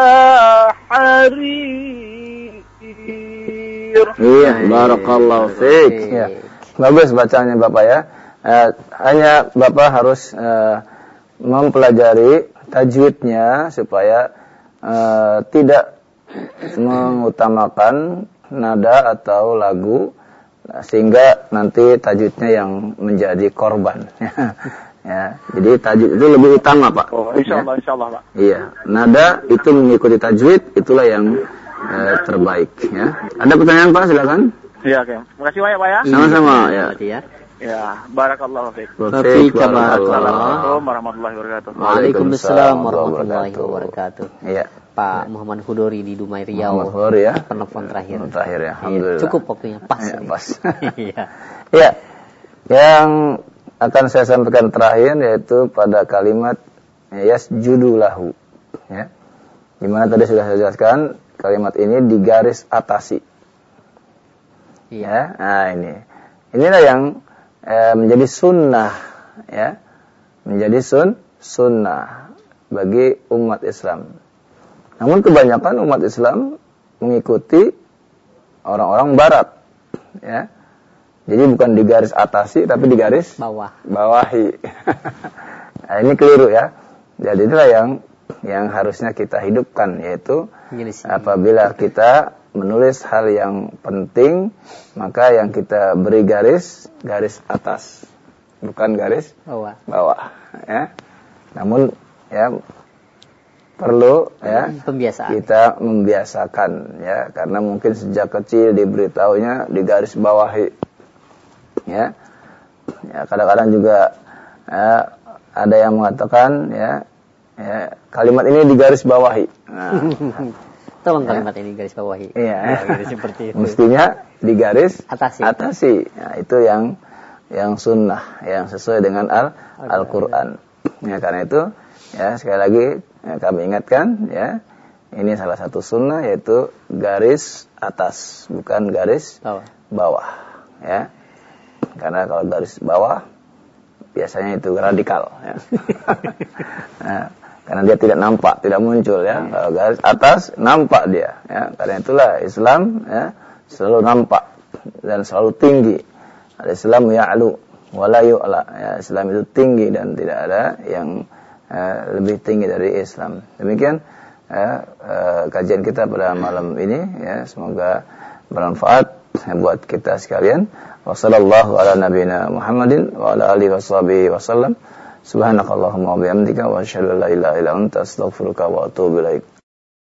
harir. Iya, barakallahu fiik. Ya. Bagus bacanya Bapak ya. Eh, hanya Bapak harus eh, mempelajari tajwidnya supaya uh, tidak mengutamakan nada atau lagu sehingga nanti tajwidnya yang menjadi korban. Ya, jadi tajwid itu lebih utama Pak. Oh, insyaallah, ya. Insyaallah Pak. Iya, nada itu mengikuti tajwid itulah yang uh, terbaik. Ya. Ada pertanyaan Pak? Silakan. Iya, oke. Terima kasih banyak Pak ya. Sama-sama ya. Ya, barakallahu fiik. Assalamualaikum warahmatullahi wabarakatuh. Waalaikumsalam warahmatullahi wabarakatuh. Iya. Pak Muhammad Hudori di Dumai Riau. Muhammad Hudori ya. Penelpon terakhir. Terakhir ya. Alhamdulillah. Cukup waktunya pas. Ya, pas. Iya. Ya. Yang akan saya sampaikan terakhir yaitu pada kalimat yasjudu lahu. Ya. Di mana tadi sudah saya jelaskan kalimat ini digaris atasi. Iya. Ya. Nah, ini. Inilah yang Eh, menjadi sunnah ya, menjadi sun sunnah bagi umat Islam. Namun kebanyakan umat Islam mengikuti orang-orang Barat, ya. Jadi bukan di garis atasi tapi di garis bawah, bawahi. Nah, ini keliru ya. Jadi itulah yang yang harusnya kita hidupkan, yaitu apabila kita menulis hal yang penting, maka yang kita beri garis, garis atas, bukan garis bawah. Bawah, ya. Namun ya perlu ya pembiasaan. Kita membiasakan ya, karena mungkin sejak kecil diberitahunya di garis bawahi, ya. Ya kadang-kadang juga ya, ada yang mengatakan ya, ya kalimat ini di garis bawahi. Nah, tolong kalimat ya. Ini garis bawahi. Iya. Ya, seperti itu. Mestinya di garis atasi. Atasi. Nah, itu yang yang sunnah, yang sesuai dengan al Al-Qur'an. Ya, karena itu ya sekali lagi ya, kami ingatkan ya, Ini salah satu sunnah, yaitu garis atas, bukan garis bawah. bawah, ya. Karena kalau garis bawah biasanya itu radikal, ya. Nah, karena dia tidak nampak, tidak muncul, ya. Kalau garis atas nampak dia, ya. Karena itulah Islam, ya, selalu nampak dan selalu tinggi. Al-Islamu ya'lu wa la yu'la, ya. Islam itu tinggi dan tidak ada yang uh, lebih tinggi dari Islam. Demikian ya, uh, kajian kita pada malam ini, ya, semoga bermanfaat ya, buat kita sekalian. Wassallallahu ala nabiyina Muhammadin wa ala alihi washabihi wasallam. Subhanakallahumma wa bihamdika wa asyhadu an la ilaha illa anta astaghfiruka wa atubu ilaik.